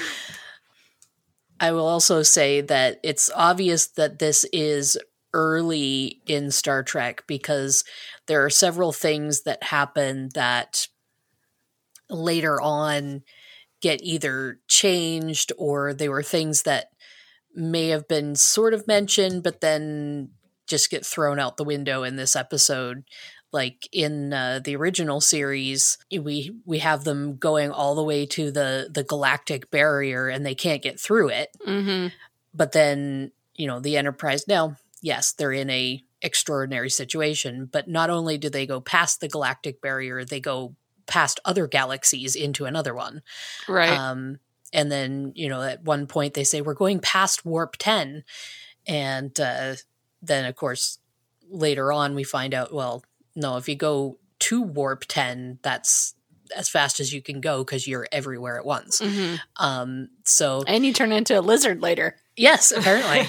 I will also say that it's obvious that this is early in Star Trek because there are several things that happen that later on get either changed or they were things that may have been sort of mentioned but then just get thrown out the window in this episode. Like in uh, the original series, we we have them going all the way to the, the galactic barrier and they can't get through it. Mm-hmm. But then, you know, the Enterprise, now, yes, they're in a extraordinary situation, but not only do they go past the galactic barrier, they go past other galaxies into another one. Right. Um, and then, you know, at one point they say, we're going past warp ten. And uh, then, of course, later on we find out, well, no, if you go to warp ten, that's as fast as you can go because you're everywhere at once. Mm-hmm. Um, so and you turn into a lizard later. Yes, apparently.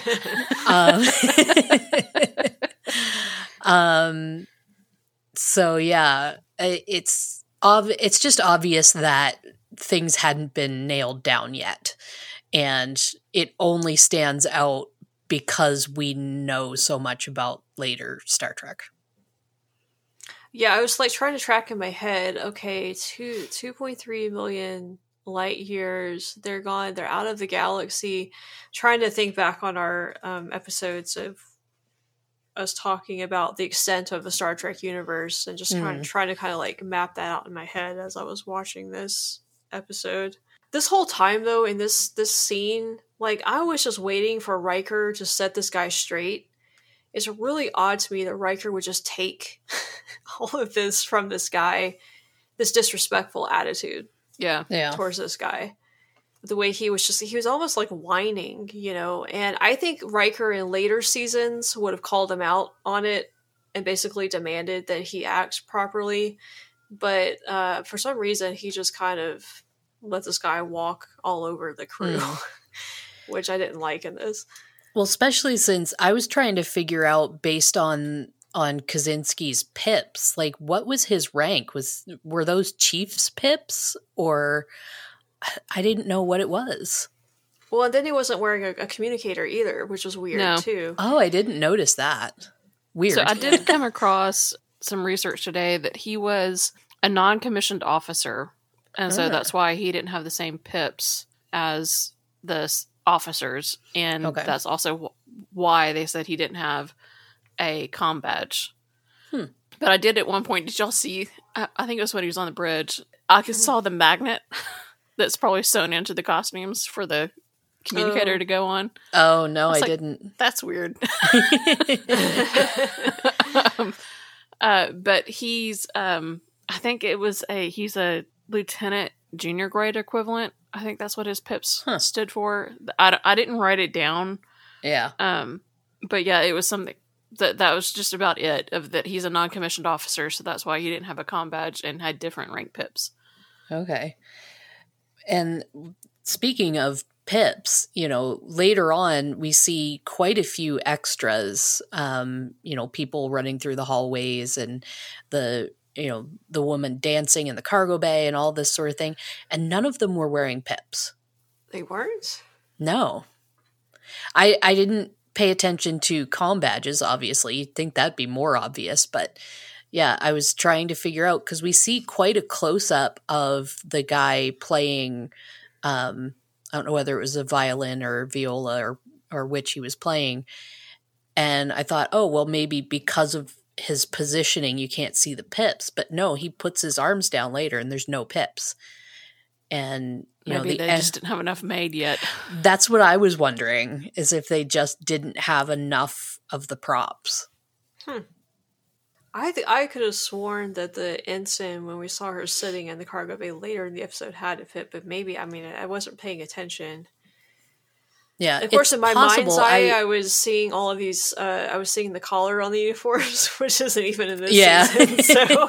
um, um, so yeah, it's ob- it's just obvious that things hadn't been nailed down yet, and it only stands out because we know so much about later Star Trek. Yeah, I was like trying to track in my head. Okay, two two point three million light years. They're gone. They're out of the galaxy. Trying to think back on our um, episodes of us talking about the extent of the Star Trek universe, and just mm. trying, trying to kind of like map that out in my head as I was watching this episode. This whole time, though, in this this scene, like I was just waiting for Riker to set this guy straight. It's really odd to me that Riker would just take all of this from this guy, this disrespectful attitude. Yeah. Yeah. Towards this guy. The way he was just, he was almost like whining, you know, and I think Riker in later seasons would have called him out on it and basically demanded that he act properly. But uh, for some reason, he just kind of let this guy walk all over the crew, mm. which I didn't like in this. Well, especially since I was trying to figure out based on on Kaczynski's pips, like what was his rank? Was were those Chief's pips, or I didn't know what it was. Well, and then he wasn't wearing a, a communicator either, which was weird no. too. Oh, I didn't notice that. Weird. So I did come across some research today that he was a non-commissioned officer, and so oh. that's why he didn't have the same pips as the officers, and okay. that's also why they said he didn't have a comm badge. Hmm. But I did at one point, did y'all see, I, I think it was when he was on the bridge, I could saw the magnet that's probably sewn into the costumes for the communicator oh. to go on. Oh, no, I, I like, didn't. That's weird. um, uh, but he's, um, I think it was a, he's a lieutenant junior grade equivalent. I think that's what his pips huh. stood for. I, I didn't write it down. Yeah. Um, but yeah, it was something that that was just about it. Of that, he's a non-commissioned officer, so that's why he didn't have a comm badge and had different rank pips. Okay. And speaking of pips, you know, later on we see quite a few extras. Um, you know, people running through the hallways and the you know, the woman dancing in the cargo bay and all this sort of thing. And none of them were wearing pips. They weren't? No. I I didn't pay attention to comm badges, obviously. You'd think that'd be more obvious. But yeah, I was trying to figure out, because we see quite a close-up of the guy playing, um, I don't know whether it was a violin or viola or, or which he was playing. And I thought, oh, well, maybe because of his positioning, you can't see the pips. But no, he puts his arms down later, and there's no pips. And you Maybe know, the they en- just didn't have enough made yet. That's what I was wondering, is if they just didn't have enough of the props. Hmm. I th- I could have sworn that the ensign, when we saw her sitting in the cargo bay later in the episode, had a fit, but maybe, I mean, I wasn't paying attention. Yeah, of course, it's in my possible. mind's eye, I, I was seeing all of these. Uh, I was seeing the collar on the uniforms, which isn't even in this Yeah. season. So,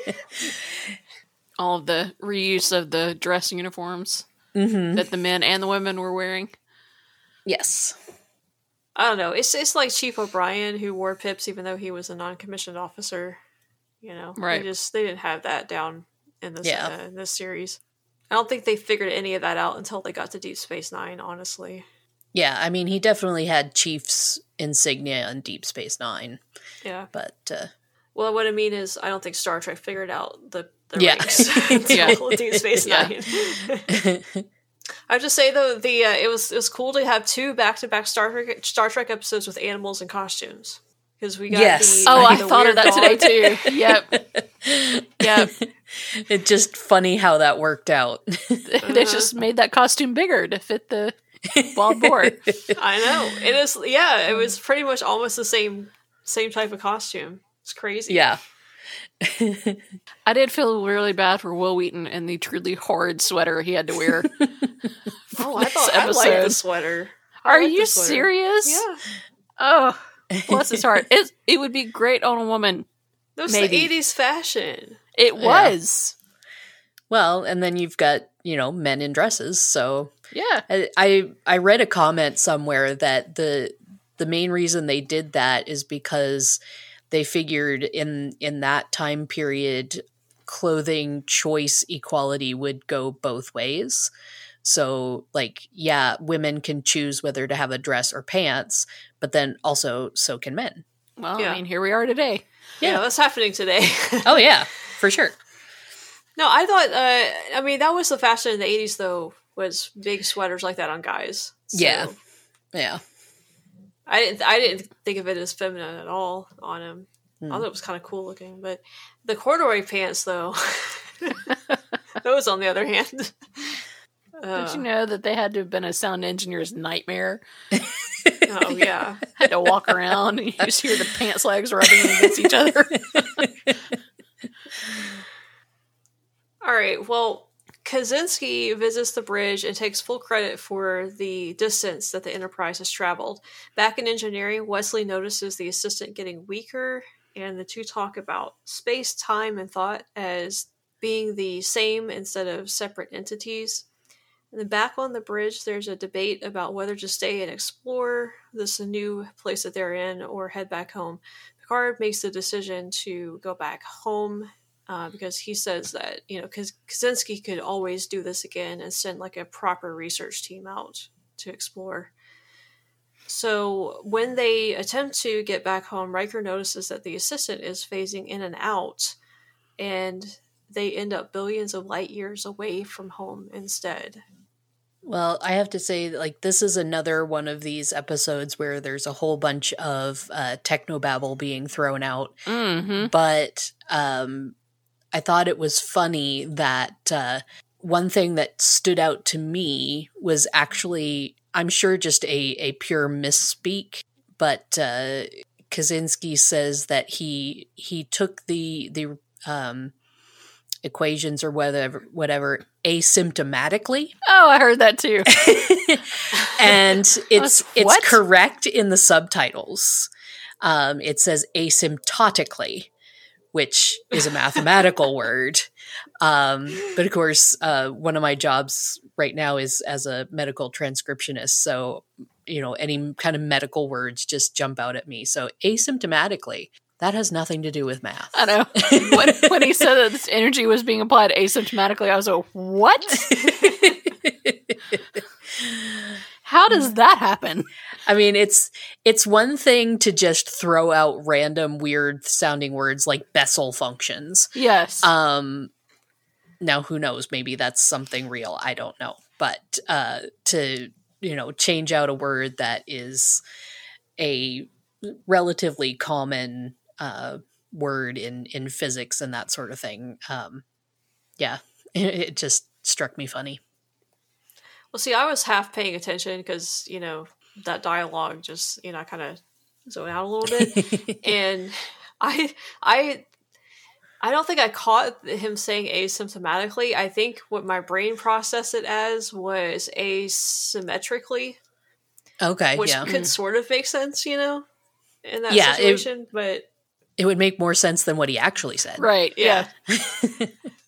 All of the reuse of the dress uniforms Mhm. that the men and the women were wearing. Yes. I don't know. It's it's like Chief O'Brien, who wore pips even though he was a non-commissioned officer. You know, Right. They just they didn't have that down in this Yeah. uh, in this series. I don't think they figured any of that out until they got to Deep Space Nine. Honestly, Yeah, I mean, he definitely had Chief's insignia on Deep Space Nine. yeah. But, uh, Well, what I mean is, I don't think Star Trek figured out the, the Yeah. ranks until Yeah. Deep Space Yeah. Nine. I have to say though, the uh, it was it was cool to have two back to back Star Trek Star Trek episodes with animals and costumes, because we got Yes. the Oh, I the thought of weird that dog. today too. Yep. Yep. it's just funny how that worked out. They just made that costume bigger to fit the wild boar. I know it is. Yeah, it was pretty much almost the same same type of costume. It's crazy. Yeah. I did feel really bad for Will Wheaton and the truly horrid sweater he had to wear. Oh, I this thought I liked the episode. sweater. I Are liked you the sweater. serious? Yeah, Oh, bless his heart. It, it would be great on a woman. that was Maybe. the eighties fashion. It Yeah. was. Well, and then you've got, you know, men in dresses. So Yeah. I, I I read a comment somewhere that the the main reason they did that is because they figured in in that time period, clothing choice equality would go both ways. So, like, yeah, women can choose whether to have a dress or pants, but then also so can men. Well, Yeah. I mean, here we are today. Yeah, that's happening today. Oh yeah, for sure. No, I thought. Uh, I mean, that was the fashion in the eighties, though. Was big sweaters like that on guys. So Yeah. Yeah. I didn't. I didn't think of it as feminine at all on him. Hmm. I thought it was kind of cool looking, but the corduroy pants, though, those on the other hand. Uh, Did you know that they had to have been a sound engineer's nightmare? oh yeah. Had to walk around and you just hear the pants legs rubbing against each other. All right. Well, Kaczynski visits the bridge and takes full credit for the distance that the Enterprise has traveled. Back in engineering, Wesley notices the assistant getting weaker, and the two talk about space, time, and thought as being the same instead of separate entities. And then back on the bridge, there's a debate about whether to stay and explore this new place that they're in or head back home. Picard makes the decision to go back home. Uh, because he says that, you know, because Kaczynski could always do this again and send like a proper research team out to explore. So when they attempt to get back home, Riker notices that the assistant is phasing in and out, and they end up billions of light years away from home instead. Well, I have to say, like, this is another one of these episodes where there's a whole bunch of uh, technobabble being thrown out. Mm-hmm. But um, I thought it was funny that uh, one thing that stood out to me was actually, I'm sure, just a, a pure misspeak. But uh, Kaczynski says that he he took the the um, equations or whatever whatever asymptomatically. Oh, I heard that too. And it's it's What? correct in the subtitles. Um, it says asymptotically, which is a mathematical word. Um, but of course, uh, one of my jobs right now is as a medical transcriptionist. So, you know, any kind of medical words just jump out at me. So asymptomatically, that has nothing to do with math. I know. when, when he said that this energy was being applied asymptomatically, I was like, what? How does that happen? I mean, it's it's one thing to just throw out random weird sounding words like Bessel functions. Yes. Um, now, who knows? Maybe that's something real. I don't know. But uh, to, you know, change out a word that is a relatively common uh, word in, in physics and that sort of thing. Um, yeah, it, it just struck me funny. Well, see, I was half paying attention because, you know, that dialogue just, you know, I kind of zoned out a little bit. And I, I, I don't think I caught him saying asymptomatically. I think what my brain processed it as was asymmetrically. Okay, which yeah. could sort of make sense, you know, in that yeah, situation. It, but it would make more sense than what he actually said. Right, yeah. yeah.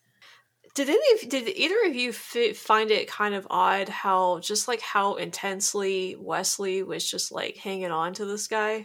Did any of, did either of you f- find it kind of odd how, just like how intensely Wesley was just like hanging on to this guy?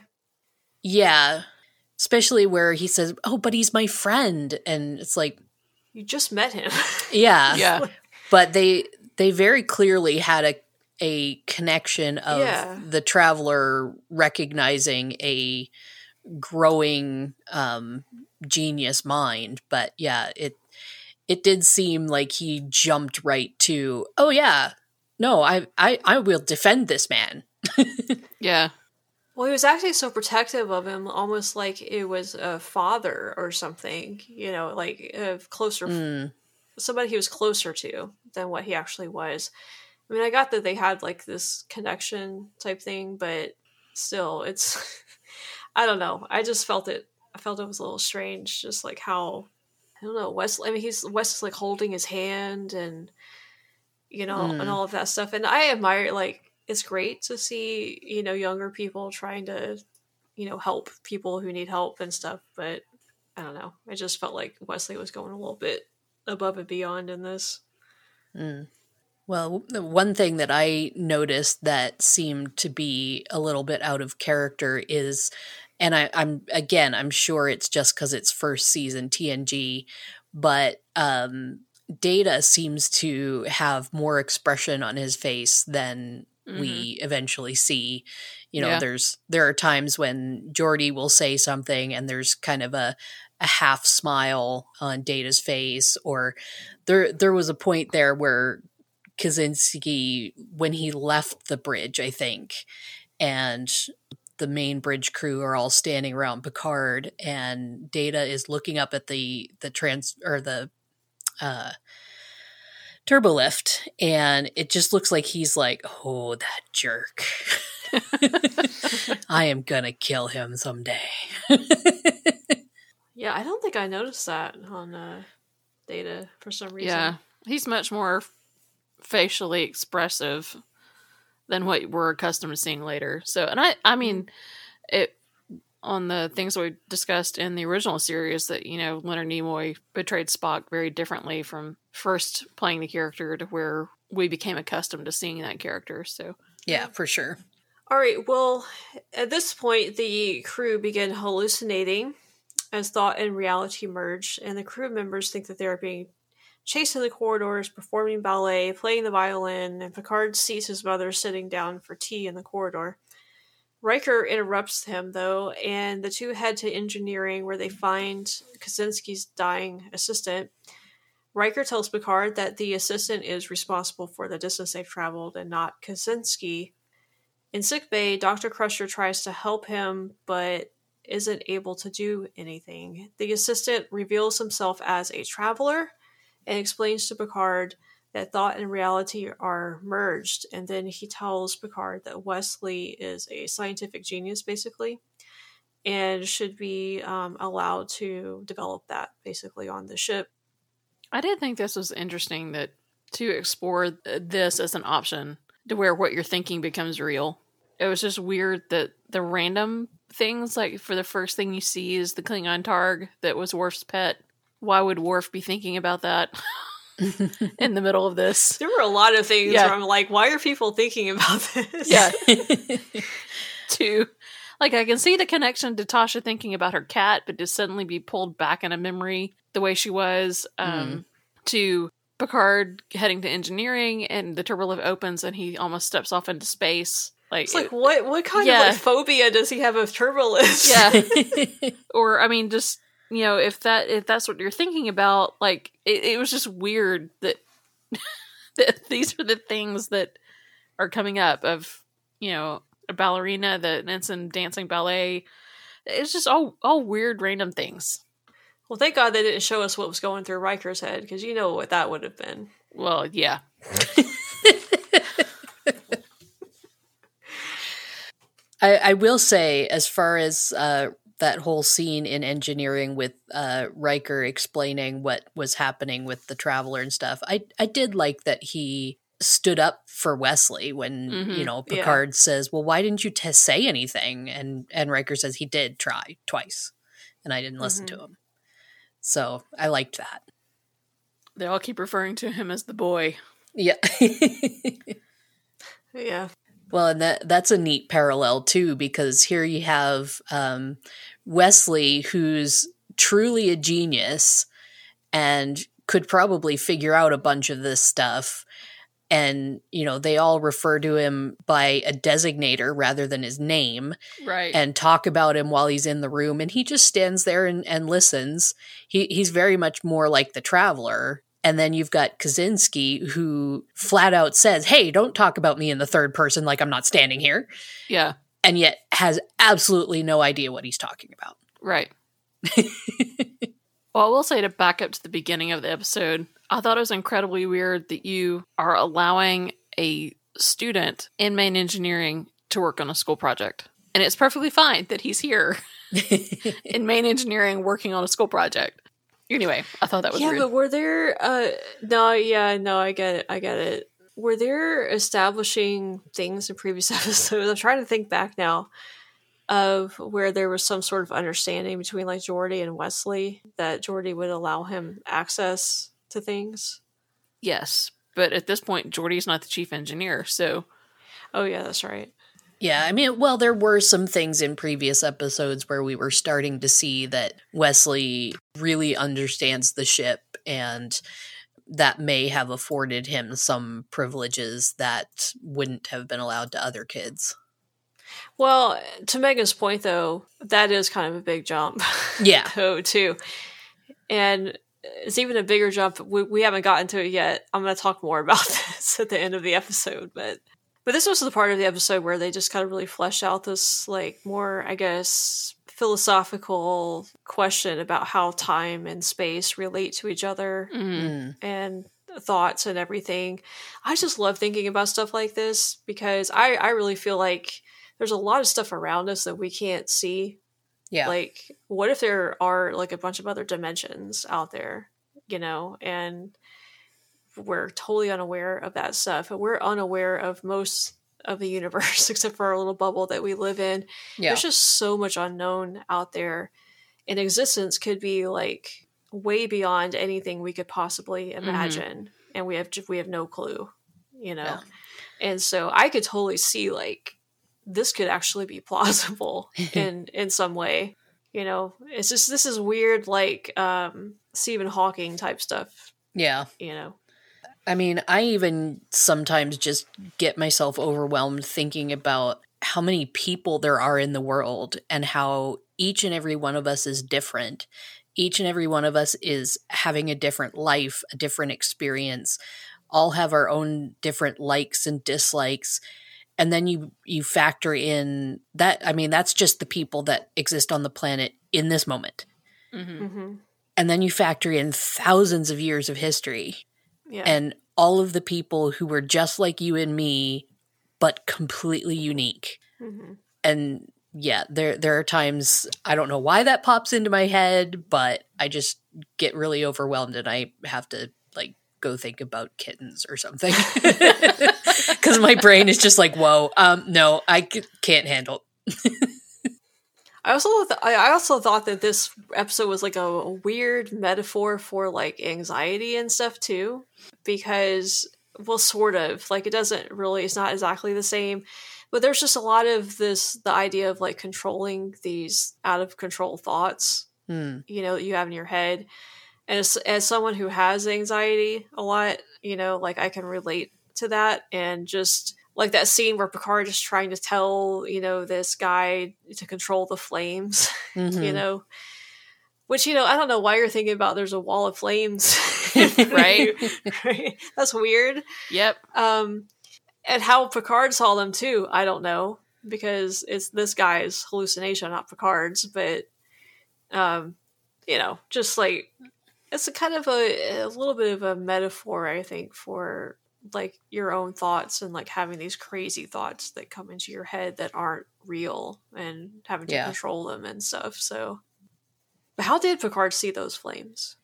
Yeah. Especially where he says, oh, but he's my friend. And it's like, you just met him. yeah. Yeah. But they, they very clearly had a, a connection of Yeah. the traveler recognizing a growing, um, genius mind. But yeah, it, it did seem like he jumped right to, oh yeah, no, I, I, I will defend this man. Yeah. Well, he was actually so protective of him, almost like it was a father or something, you know, like a closer, Mm. somebody he was closer to than what he actually was. I mean, I got that they had like this connection type thing, but still, it's, I don't know. I just felt it, I felt it was a little strange, just like how, I don't know, Wes, I mean, he's, Wes is like holding his hand and, you know, Mm. and all of that stuff. And I admire, like, it's great to see, you know, younger people trying to, you know, help people who need help and stuff. But I don't know. I just felt like Wesley was going a little bit above and beyond in this. Mm. Well, the one thing that I noticed that seemed to be a little bit out of character is, and I, I'm again, I'm sure it's just because it's first season T N G, but um, Data seems to have more expression on his face than Mm-hmm. we eventually see. You know, Yeah. there's there are times when Geordi will say something and there's kind of a a half smile on Data's face, or there there was a point there where Kaczynski, when he left the bridge, I think, and the main bridge crew are all standing around Picard, and Data is looking up at the the trans or the uh, turbolift, and it just looks like he's like, "Oh, that jerk! I am gonna kill him someday." Yeah, I don't think I noticed that on uh, Data for some reason. Yeah. He's much more facially expressive than what we're accustomed to seeing later. So, and I, I mean, it on the things we discussed in the original series that, you know, Leonard Nimoy portrayed Spock very differently from first playing the character to where we became accustomed to seeing that character. So, yeah, for sure. All right, well, at this point, the crew begin hallucinating as thought and reality merge, and the crew members think that they are being chased in the corridors, performing ballet, playing the violin, and Picard sees his mother sitting down for tea in the corridor. Riker interrupts him, though, and the two head to engineering, where they find Kaczynski's dying assistant. Riker tells Picard that the assistant is responsible for the distance they've traveled and not Kaczynski. In sickbay, Doctor Crusher tries to help him, but isn't able to do anything. The assistant reveals himself as a traveler and explains to Picard that thought and reality are merged, and then he tells Picard that Wesley is a scientific genius, basically, and should be um, allowed to develop that, basically, on the ship. I did think this was interesting that to explore this as an option to where what you're thinking becomes real. It was just weird that the random things, like for the first thing you see is the Klingon Targ that was Worf's pet. Why would Worf be thinking about that in the middle of this? There were a lot of things Yeah. where I'm like, why are people thinking about this? Yeah. To, like, I can see the connection to Tasha thinking about her cat, but to suddenly be pulled back in a memory the way she was, um, Mm. to Picard heading to engineering and the turbolift opens and he almost steps off into space. Like, It's like, it- what what kind Yeah. of like phobia does he have of turbulence? Yeah. Or, I mean, just, you know, if that if that's what you're thinking about, like, it, it was just weird that, that these are the things that are coming up of, you know, a ballerina, the ensign dancing ballet, It's just all all weird, random things. Well, thank God they didn't show us what was going through Riker's head, because you know what that would have been. Well, yeah. I, I will say, as far as uh, that whole scene in engineering with uh, Riker explaining what was happening with the Traveler and stuff, I, I did like that he stood up for Wesley when, Mm-hmm. you know, Yeah. Picard says, well, why didn't you t- say anything? And, and Riker says he did try twice, and I didn't listen Mhm. to him. So I liked that. They all keep referring to him as the boy. Yeah. Yeah. Well, and that that's a neat parallel too, because here you have um, Wesley, who's truly a genius and could probably figure out a bunch of this stuff. And, you know, they all refer to him by a designator rather than his name, Right. and talk about him while he's in the room. And he just stands there and, and listens. He He's very much more like the Traveler. And then you've got Kaczynski, who flat out says, hey, don't talk about me in the third person like I'm not standing here. Yeah. And yet has absolutely no idea what he's talking about. Right. Well, I will say, to back up to the beginning of the episode, I thought it was incredibly weird that you are allowing a student in main engineering to work on a school project. And it's perfectly fine that he's here in main engineering working on a school project. Anyway, I thought that was yeah, weird. but were there, uh, no, yeah, no, I get it, I get it. Were there establishing things in previous episodes? I'm trying to think back now of where there was some sort of understanding between like Geordi and Wesley that Geordi would allow him access to things. Yes, but at this point, Geordi's not the chief engineer, so... Oh, yeah, that's right. Yeah, I mean, well, there were some things in previous episodes where we were starting to see that Wesley really understands the ship, and that may have afforded him some privileges that wouldn't have been allowed to other kids. Well, to Megan's point, though, that is kind of a big jump. Yeah. though, too. And it's even a bigger jump. We, we haven't gotten to it yet. I'm going to talk more about this at the end of the episode, but but this was the part of the episode where they just kind of really fleshed out this, like, more, I guess, philosophical question about how time and space relate to each other, Mm-hmm. and thoughts and everything. I just love thinking about stuff like this because I, I really feel like there's a lot of stuff around us that we can't see. Yeah. Like, what if there are like a bunch of other dimensions out there, you know, and we're totally unaware of that stuff. And we're unaware of most of the universe except for our little bubble that we live in. Yeah. There's just so much unknown out there. And existence could be like way beyond anything we could possibly imagine. Mm-hmm. And we have we have no clue, you know. Yeah. And so I could totally see like this could actually be plausible in in some way, you know. It's just this is weird, like um Stephen Hawking type stuff. Yeah, you know. I mean, I even sometimes just get myself overwhelmed thinking about how many people there are in the world and how each and every one of us is different. Each and every one of us is having a different life, a different experience, all have our own different likes and dislikes. And then you, you factor in that, I mean, that's just the people that exist on the planet in this moment. Mm-hmm. Mm-hmm. And then you factor in thousands of years of history. Yeah. And all of the people who were just like you and me, but completely unique. Mm-hmm. And yeah, there there are times, I don't know why that pops into my head, but I just get really overwhelmed and I have to like go think about kittens or something. Because my brain is just like, whoa, um, no, I c- can't handle it. I also th- I also thought that this episode was like a, a weird metaphor for like anxiety and stuff too, because well, sort of like it doesn't really, it's not exactly the same, but there's just a lot of this the idea of like controlling these out of control thoughts, hmm. you know, that you have in your head, and as as someone who has anxiety a lot, you know, like I can relate to that, and just. Like that scene where Picard is trying to tell, you know, this guy to control the flames, mm-hmm. you know, which, you know, I don't know why you're thinking about there's a wall of flames. right? right? That's weird. Yep. Um, and how Picard saw them too, I don't know. because it's this guy's hallucination, not Picard's, but, um, you know, just like, it's a kind of a, a little bit of a metaphor, I think, for like your own thoughts and like having these crazy thoughts that come into your head that aren't real and having to Yeah. control them and stuff. So, but how did Picard see those flames?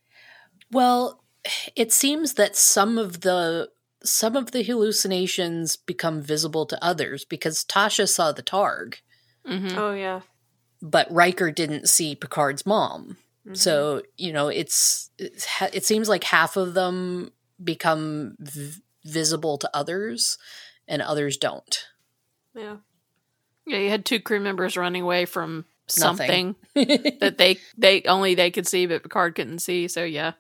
Well, it seems that some of the some of the hallucinations become visible to others because Tasha saw the Targ, Mm-hmm. Oh yeah. but Riker didn't see Picard's mom. Mhm. So, you know, it's, it's ha- it seems like half of them become v- visible to others and others don't. Yeah. Yeah, you had two crew members running away from Nothing. something that they they only they could see, but Picard couldn't see. So yeah,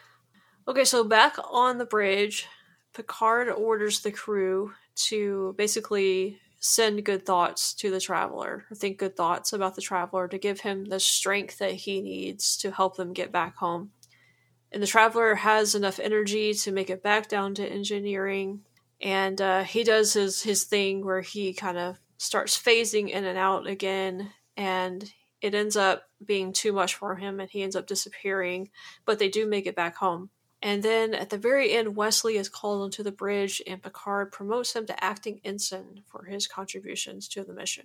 Okay, so back on the bridge, Picard orders the crew to basically send good thoughts to the Traveler, or think good thoughts about the Traveler to give him the strength that he needs to help them get back home. And the Traveler has enough energy to make it back down to engineering, and uh, he does his, his thing where he kind of starts phasing in and out again, and it ends up being too much for him, and he ends up disappearing, but they do make it back home. And then at the very end, Wesley is called onto the bridge, and Picard promotes him to acting ensign for his contributions to the mission.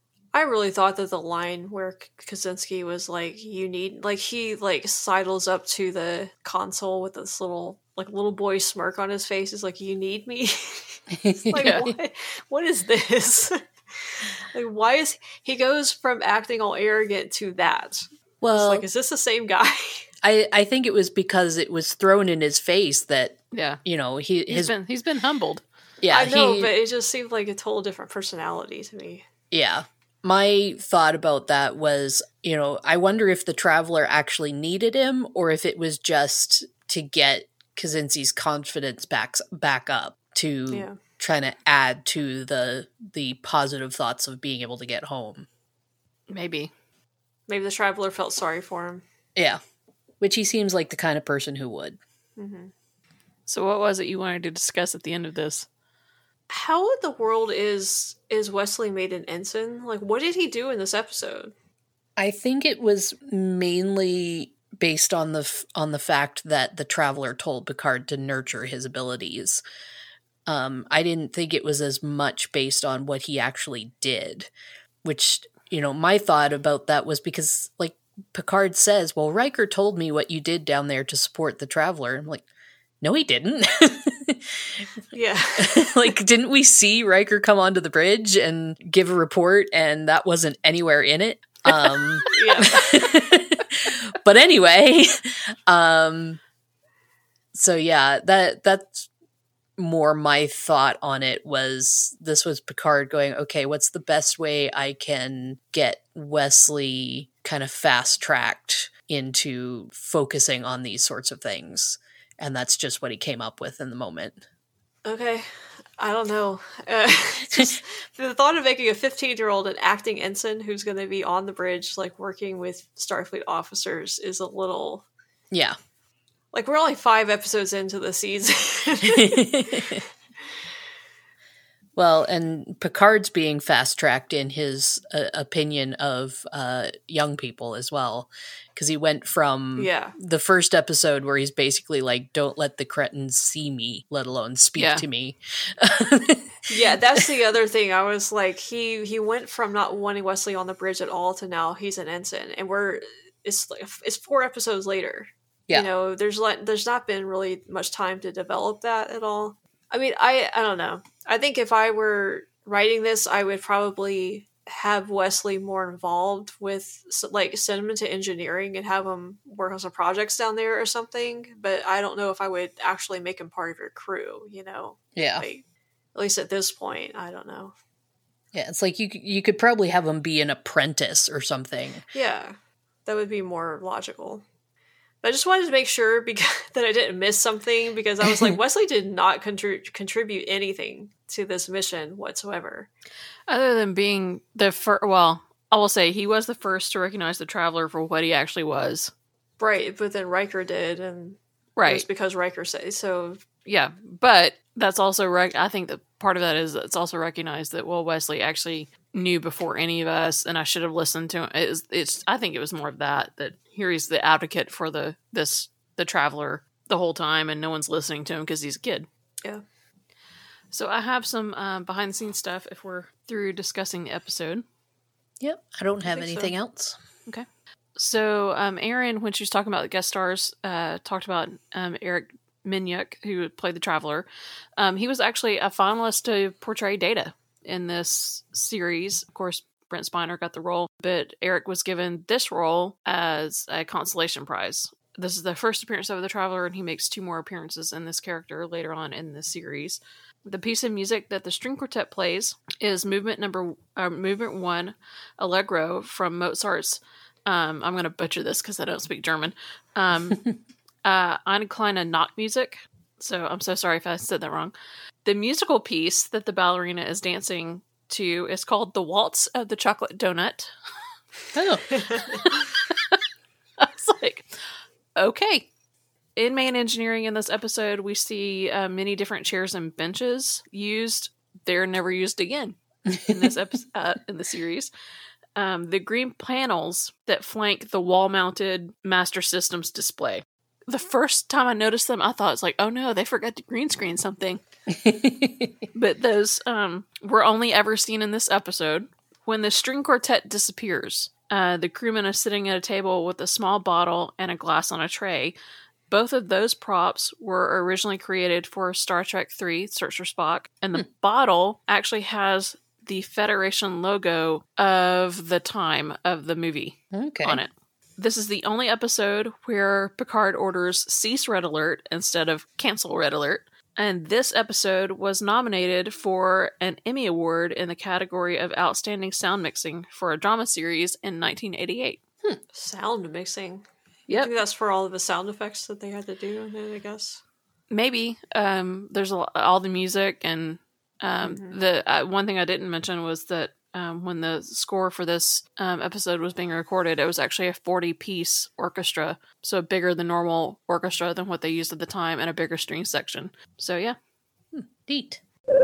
I really thought that the line where K- Kaczynski was like, you need, like, he, like, sidles up to the console with this little, like, little boy smirk on his face. Is like, you need me? It's like, Yeah. what? What is this? Like, why is, he goes from acting all arrogant to that. Well, It's like, is this the same guy? I, I think it was because it was thrown in his face that, yeah, you know, he he's his been he's been humbled. yeah, I know, he, but it just seemed like a total different personality to me. yeah. My thought about that was, you know, I wonder if the Traveler actually needed him or if it was just to get Kaczynski's confidence back back up to Yeah. trying to add to the the positive thoughts of being able to get home. Maybe. Maybe the Traveler felt sorry for him. Yeah. Which he seems like the kind of person who would. Mm-hmm. So what was it you wanted to discuss at the end of this? How in the world is is Wesley made an ensign? Like, what did he do in this episode? I think it was mainly based on the f- on the fact that the Traveler told Picard to nurture his abilities. Um, I didn't think it was as much based on what he actually did, which, you know, my thought about that was because, like, Picard says, well, Riker told me what you did down there to support the Traveler. I'm like, no, he didn't. Yeah. Like, didn't we see Riker come onto the bridge and give a report and that wasn't anywhere in it? Um, Yeah. but anyway, um, so yeah, that that's more my thought on it was this was Picard going, okay, what's the best way I can get Wesley kind of fast tracked into focusing on these sorts of things? And that's just what he came up with in the moment. Okay. I don't know. Uh, just the thought of making a fifteen-year-old an acting ensign who's going to be on the bridge, like, working with Starfleet officers is a little... Yeah. Like, we're only five episodes into the season. Well, and Picard's being fast-tracked in his uh, opinion of uh, young people as well. Because he went from Yeah. the first episode where he's basically like, don't let the cretins see me, let alone speak Yeah. to me. Yeah, that's the other thing. I was like, he he went from not wanting Wesley on the bridge at all to now he's an ensign. And we're, it's like, it's four episodes later. Yeah. You know, there's like, there's not been really much time to develop that at all. I mean, I I don't know. I think if I were writing this, I would probably have Wesley more involved with, like, send him into engineering and have him work on some projects down there or something. But I don't know if I would actually make him part of your crew, you know? Yeah. Like, at least at this point, I don't know. Yeah, it's like you c- you could probably have him be an apprentice or something. Yeah, that would be more logical. But I just wanted to make sure because, that I didn't miss something, because I was like, Wesley did not contri- contribute anything to this mission whatsoever. Other than being the first, well, I will say he was the first to recognize the Traveler for what he actually was. Right, but then Riker did, and Right. it was because Riker said so. Yeah, but that's also, rec- I think that part of that is it's also recognized that, well, Wesley actually knew before any of us, and I should have listened to him. It's, it's I think it was more of that, that here he's the advocate for the this the traveler the whole time, and no one's listening to him because he's a kid. Yeah. So I have some um, behind the scenes stuff if we're through discussing the episode. Yep, I don't have I think anything so. else. Okay. So um, Erin, when she was talking about the guest stars, uh, talked about um, Eric Minyuk, who played the Traveler. Um, he was actually a finalist to portray Data in this series. Of course, Brent Spiner got the role, but Eric was given this role as a consolation prize. This is the first appearance of the Traveler, and he makes two more appearances in this character later on in the series. The piece of music that the string quartet plays is movement number, uh, movement one, Allegro from Mozart's. Um, I'm going to butcher this because I don't speak German. Um, uh, Eine kleine Nachtmusik. So I'm so sorry if I said that wrong. The musical piece that the ballerina is dancing to is called The Waltz of the Chocolate Donut. Oh. I was like, okay. In main engineering in this episode, we see uh, many different chairs and benches used. They're never used again in this episode, uh, in the series. Um, the green panels that flank the wall-mounted Master Systems display. The first time I noticed them, I thought it's like, oh no, they forgot to green screen something. But those um, were only ever seen in this episode. When the string quartet disappears, uh, the crewman is sitting at a table with a small bottle and a glass on a tray. Both of those props were originally created for Star Trek three, Search for Spock, and the bottle actually has the Federation logo of the time of the movie okay. on it. This is the only episode where Picard orders cease red alert instead of cancel red alert. And this episode was nominated for an Emmy Award in the category of Outstanding Sound Mixing for a drama series in nineteen eighty-eight. Hmm. Sound mixing. Yep. I think that's for all of the sound effects that they had to do in it, I guess. Maybe. Um, there's a, all the music, and um, Mm-hmm. the uh, one thing I didn't mention was that um, when the score for this um, episode was being recorded, it was actually a forty-piece orchestra, so bigger than normal orchestra than what they used at the time, and a bigger string section. So yeah. Hmm, neat.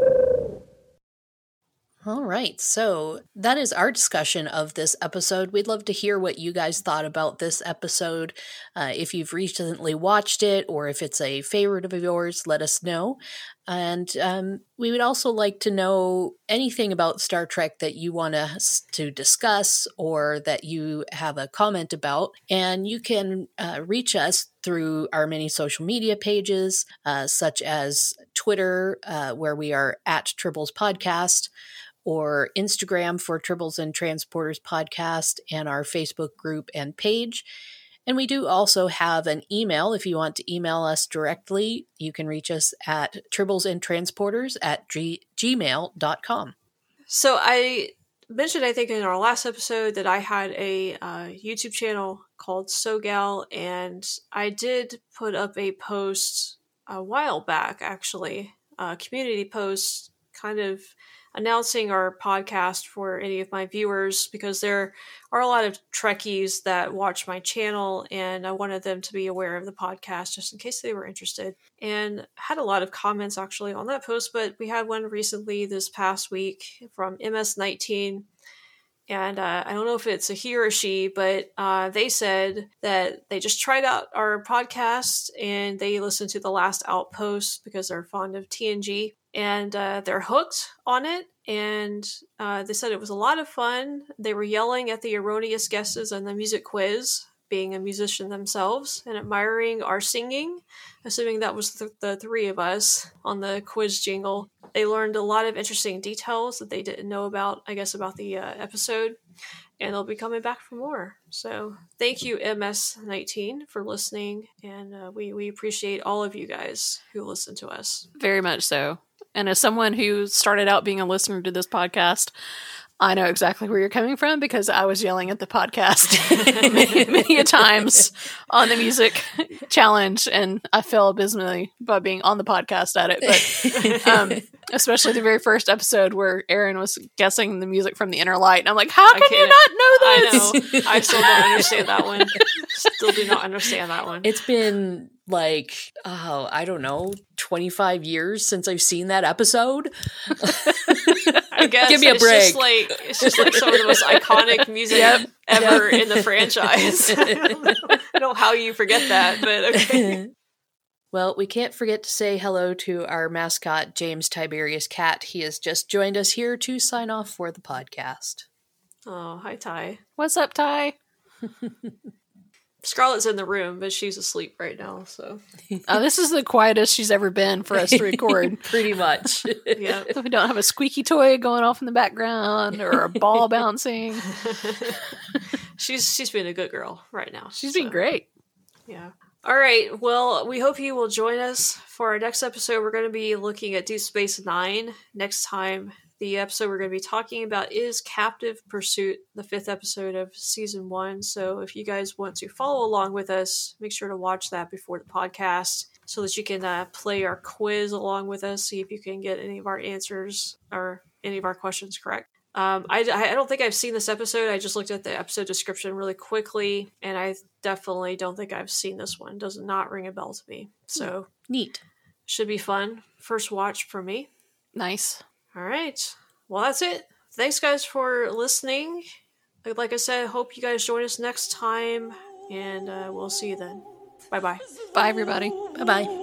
All right, so that is our discussion of this episode. We'd love to hear what you guys thought about this episode. Uh, if you've recently watched it, or if it's a favorite of yours, let us know. And um, we would also like to know anything about Star Trek that you want us to discuss, or that you have a comment about. And you can uh, reach us through our many social media pages, uh, such as Twitter, uh, where we are at Tribbles Podcast, or Instagram for Tribbles and Transporters Podcast, and our Facebook group and page. And we do also have an email. If you want to email us directly, you can reach us at tribblesandtransporters at g- gmail dot com. So I mentioned, I think, in our last episode that I had a uh, YouTube channel called SoGal, and I did put up a post a while back, actually, a community post kind of announcing our podcast for any of my viewers, because there are a lot of Trekkies that watch my channel, and I wanted them to be aware of the podcast just in case they were interested. And had a lot of comments actually on that post, but we had one recently this past week from M S nineteen. And uh, I don't know if it's a he or a she, but uh, they said that they just tried out our podcast and they listened to The Last Outpost because they're fond of T N G. And uh, they're hooked on it. And uh, they said it was a lot of fun. They were yelling at the erroneous guesses on the music quiz, being a musician themselves, and admiring our singing, assuming that was th- the three of us on the quiz jingle. They learned a lot of interesting details that they didn't know about, I guess, about the uh, episode. And they'll be coming back for more. So thank you, M S nineteen, for listening. And uh, we, we appreciate all of you guys who listen to us. Very much so. And as someone who started out being a listener to this podcast, I know exactly where you're coming from, because I was yelling at the podcast many, many a times on the music challenge, and I fell abysmally by being on the podcast at it. But um, especially the very first episode where Erin was guessing the music from The Inner Light, and I'm like, how can you not know this? I know. I still don't understand that one. Still do not understand that one. It's been like, oh, I don't know, twenty-five years since I've seen that episode. I I guess Give me a it's break. Just like, it's just like some of the most iconic music Yep. ever Yep. in the franchise. I don't know how you forget that, but okay. Well, we can't forget to say hello to our mascot, James Tiberius Cat. He has just joined us here to sign off for the podcast. Oh, hi, Ty. What's up, Ty? Scarlett's in the room, but she's asleep right now, so. Oh, this is the quietest she's ever been for us to record. Pretty much. Yeah. We don't have a squeaky toy going off in the background or a ball bouncing. she's she's being a good girl right now. She's so. been great. Yeah. All right. Well, we hope you will join us for our next episode. We're going to be looking at Deep Space Nine next time. The episode we're going to be talking about is Captive Pursuit, the fifth episode of season one. So if you guys want to follow along with us, make sure to watch that before the podcast so that you can uh, play our quiz along with us, see if you can get any of our answers or any of our questions correct. Um, I, I don't think I've seen this episode. I just looked at the episode description really quickly, and I definitely don't think I've seen this one. Does not ring a bell to me. So neat. Should be fun. First watch for me. Nice. All right. Well, that's it. Thanks, guys, for listening. Like I said, hope you guys join us next time, and uh, we'll see you then. Bye-bye. Bye, everybody. Bye-bye.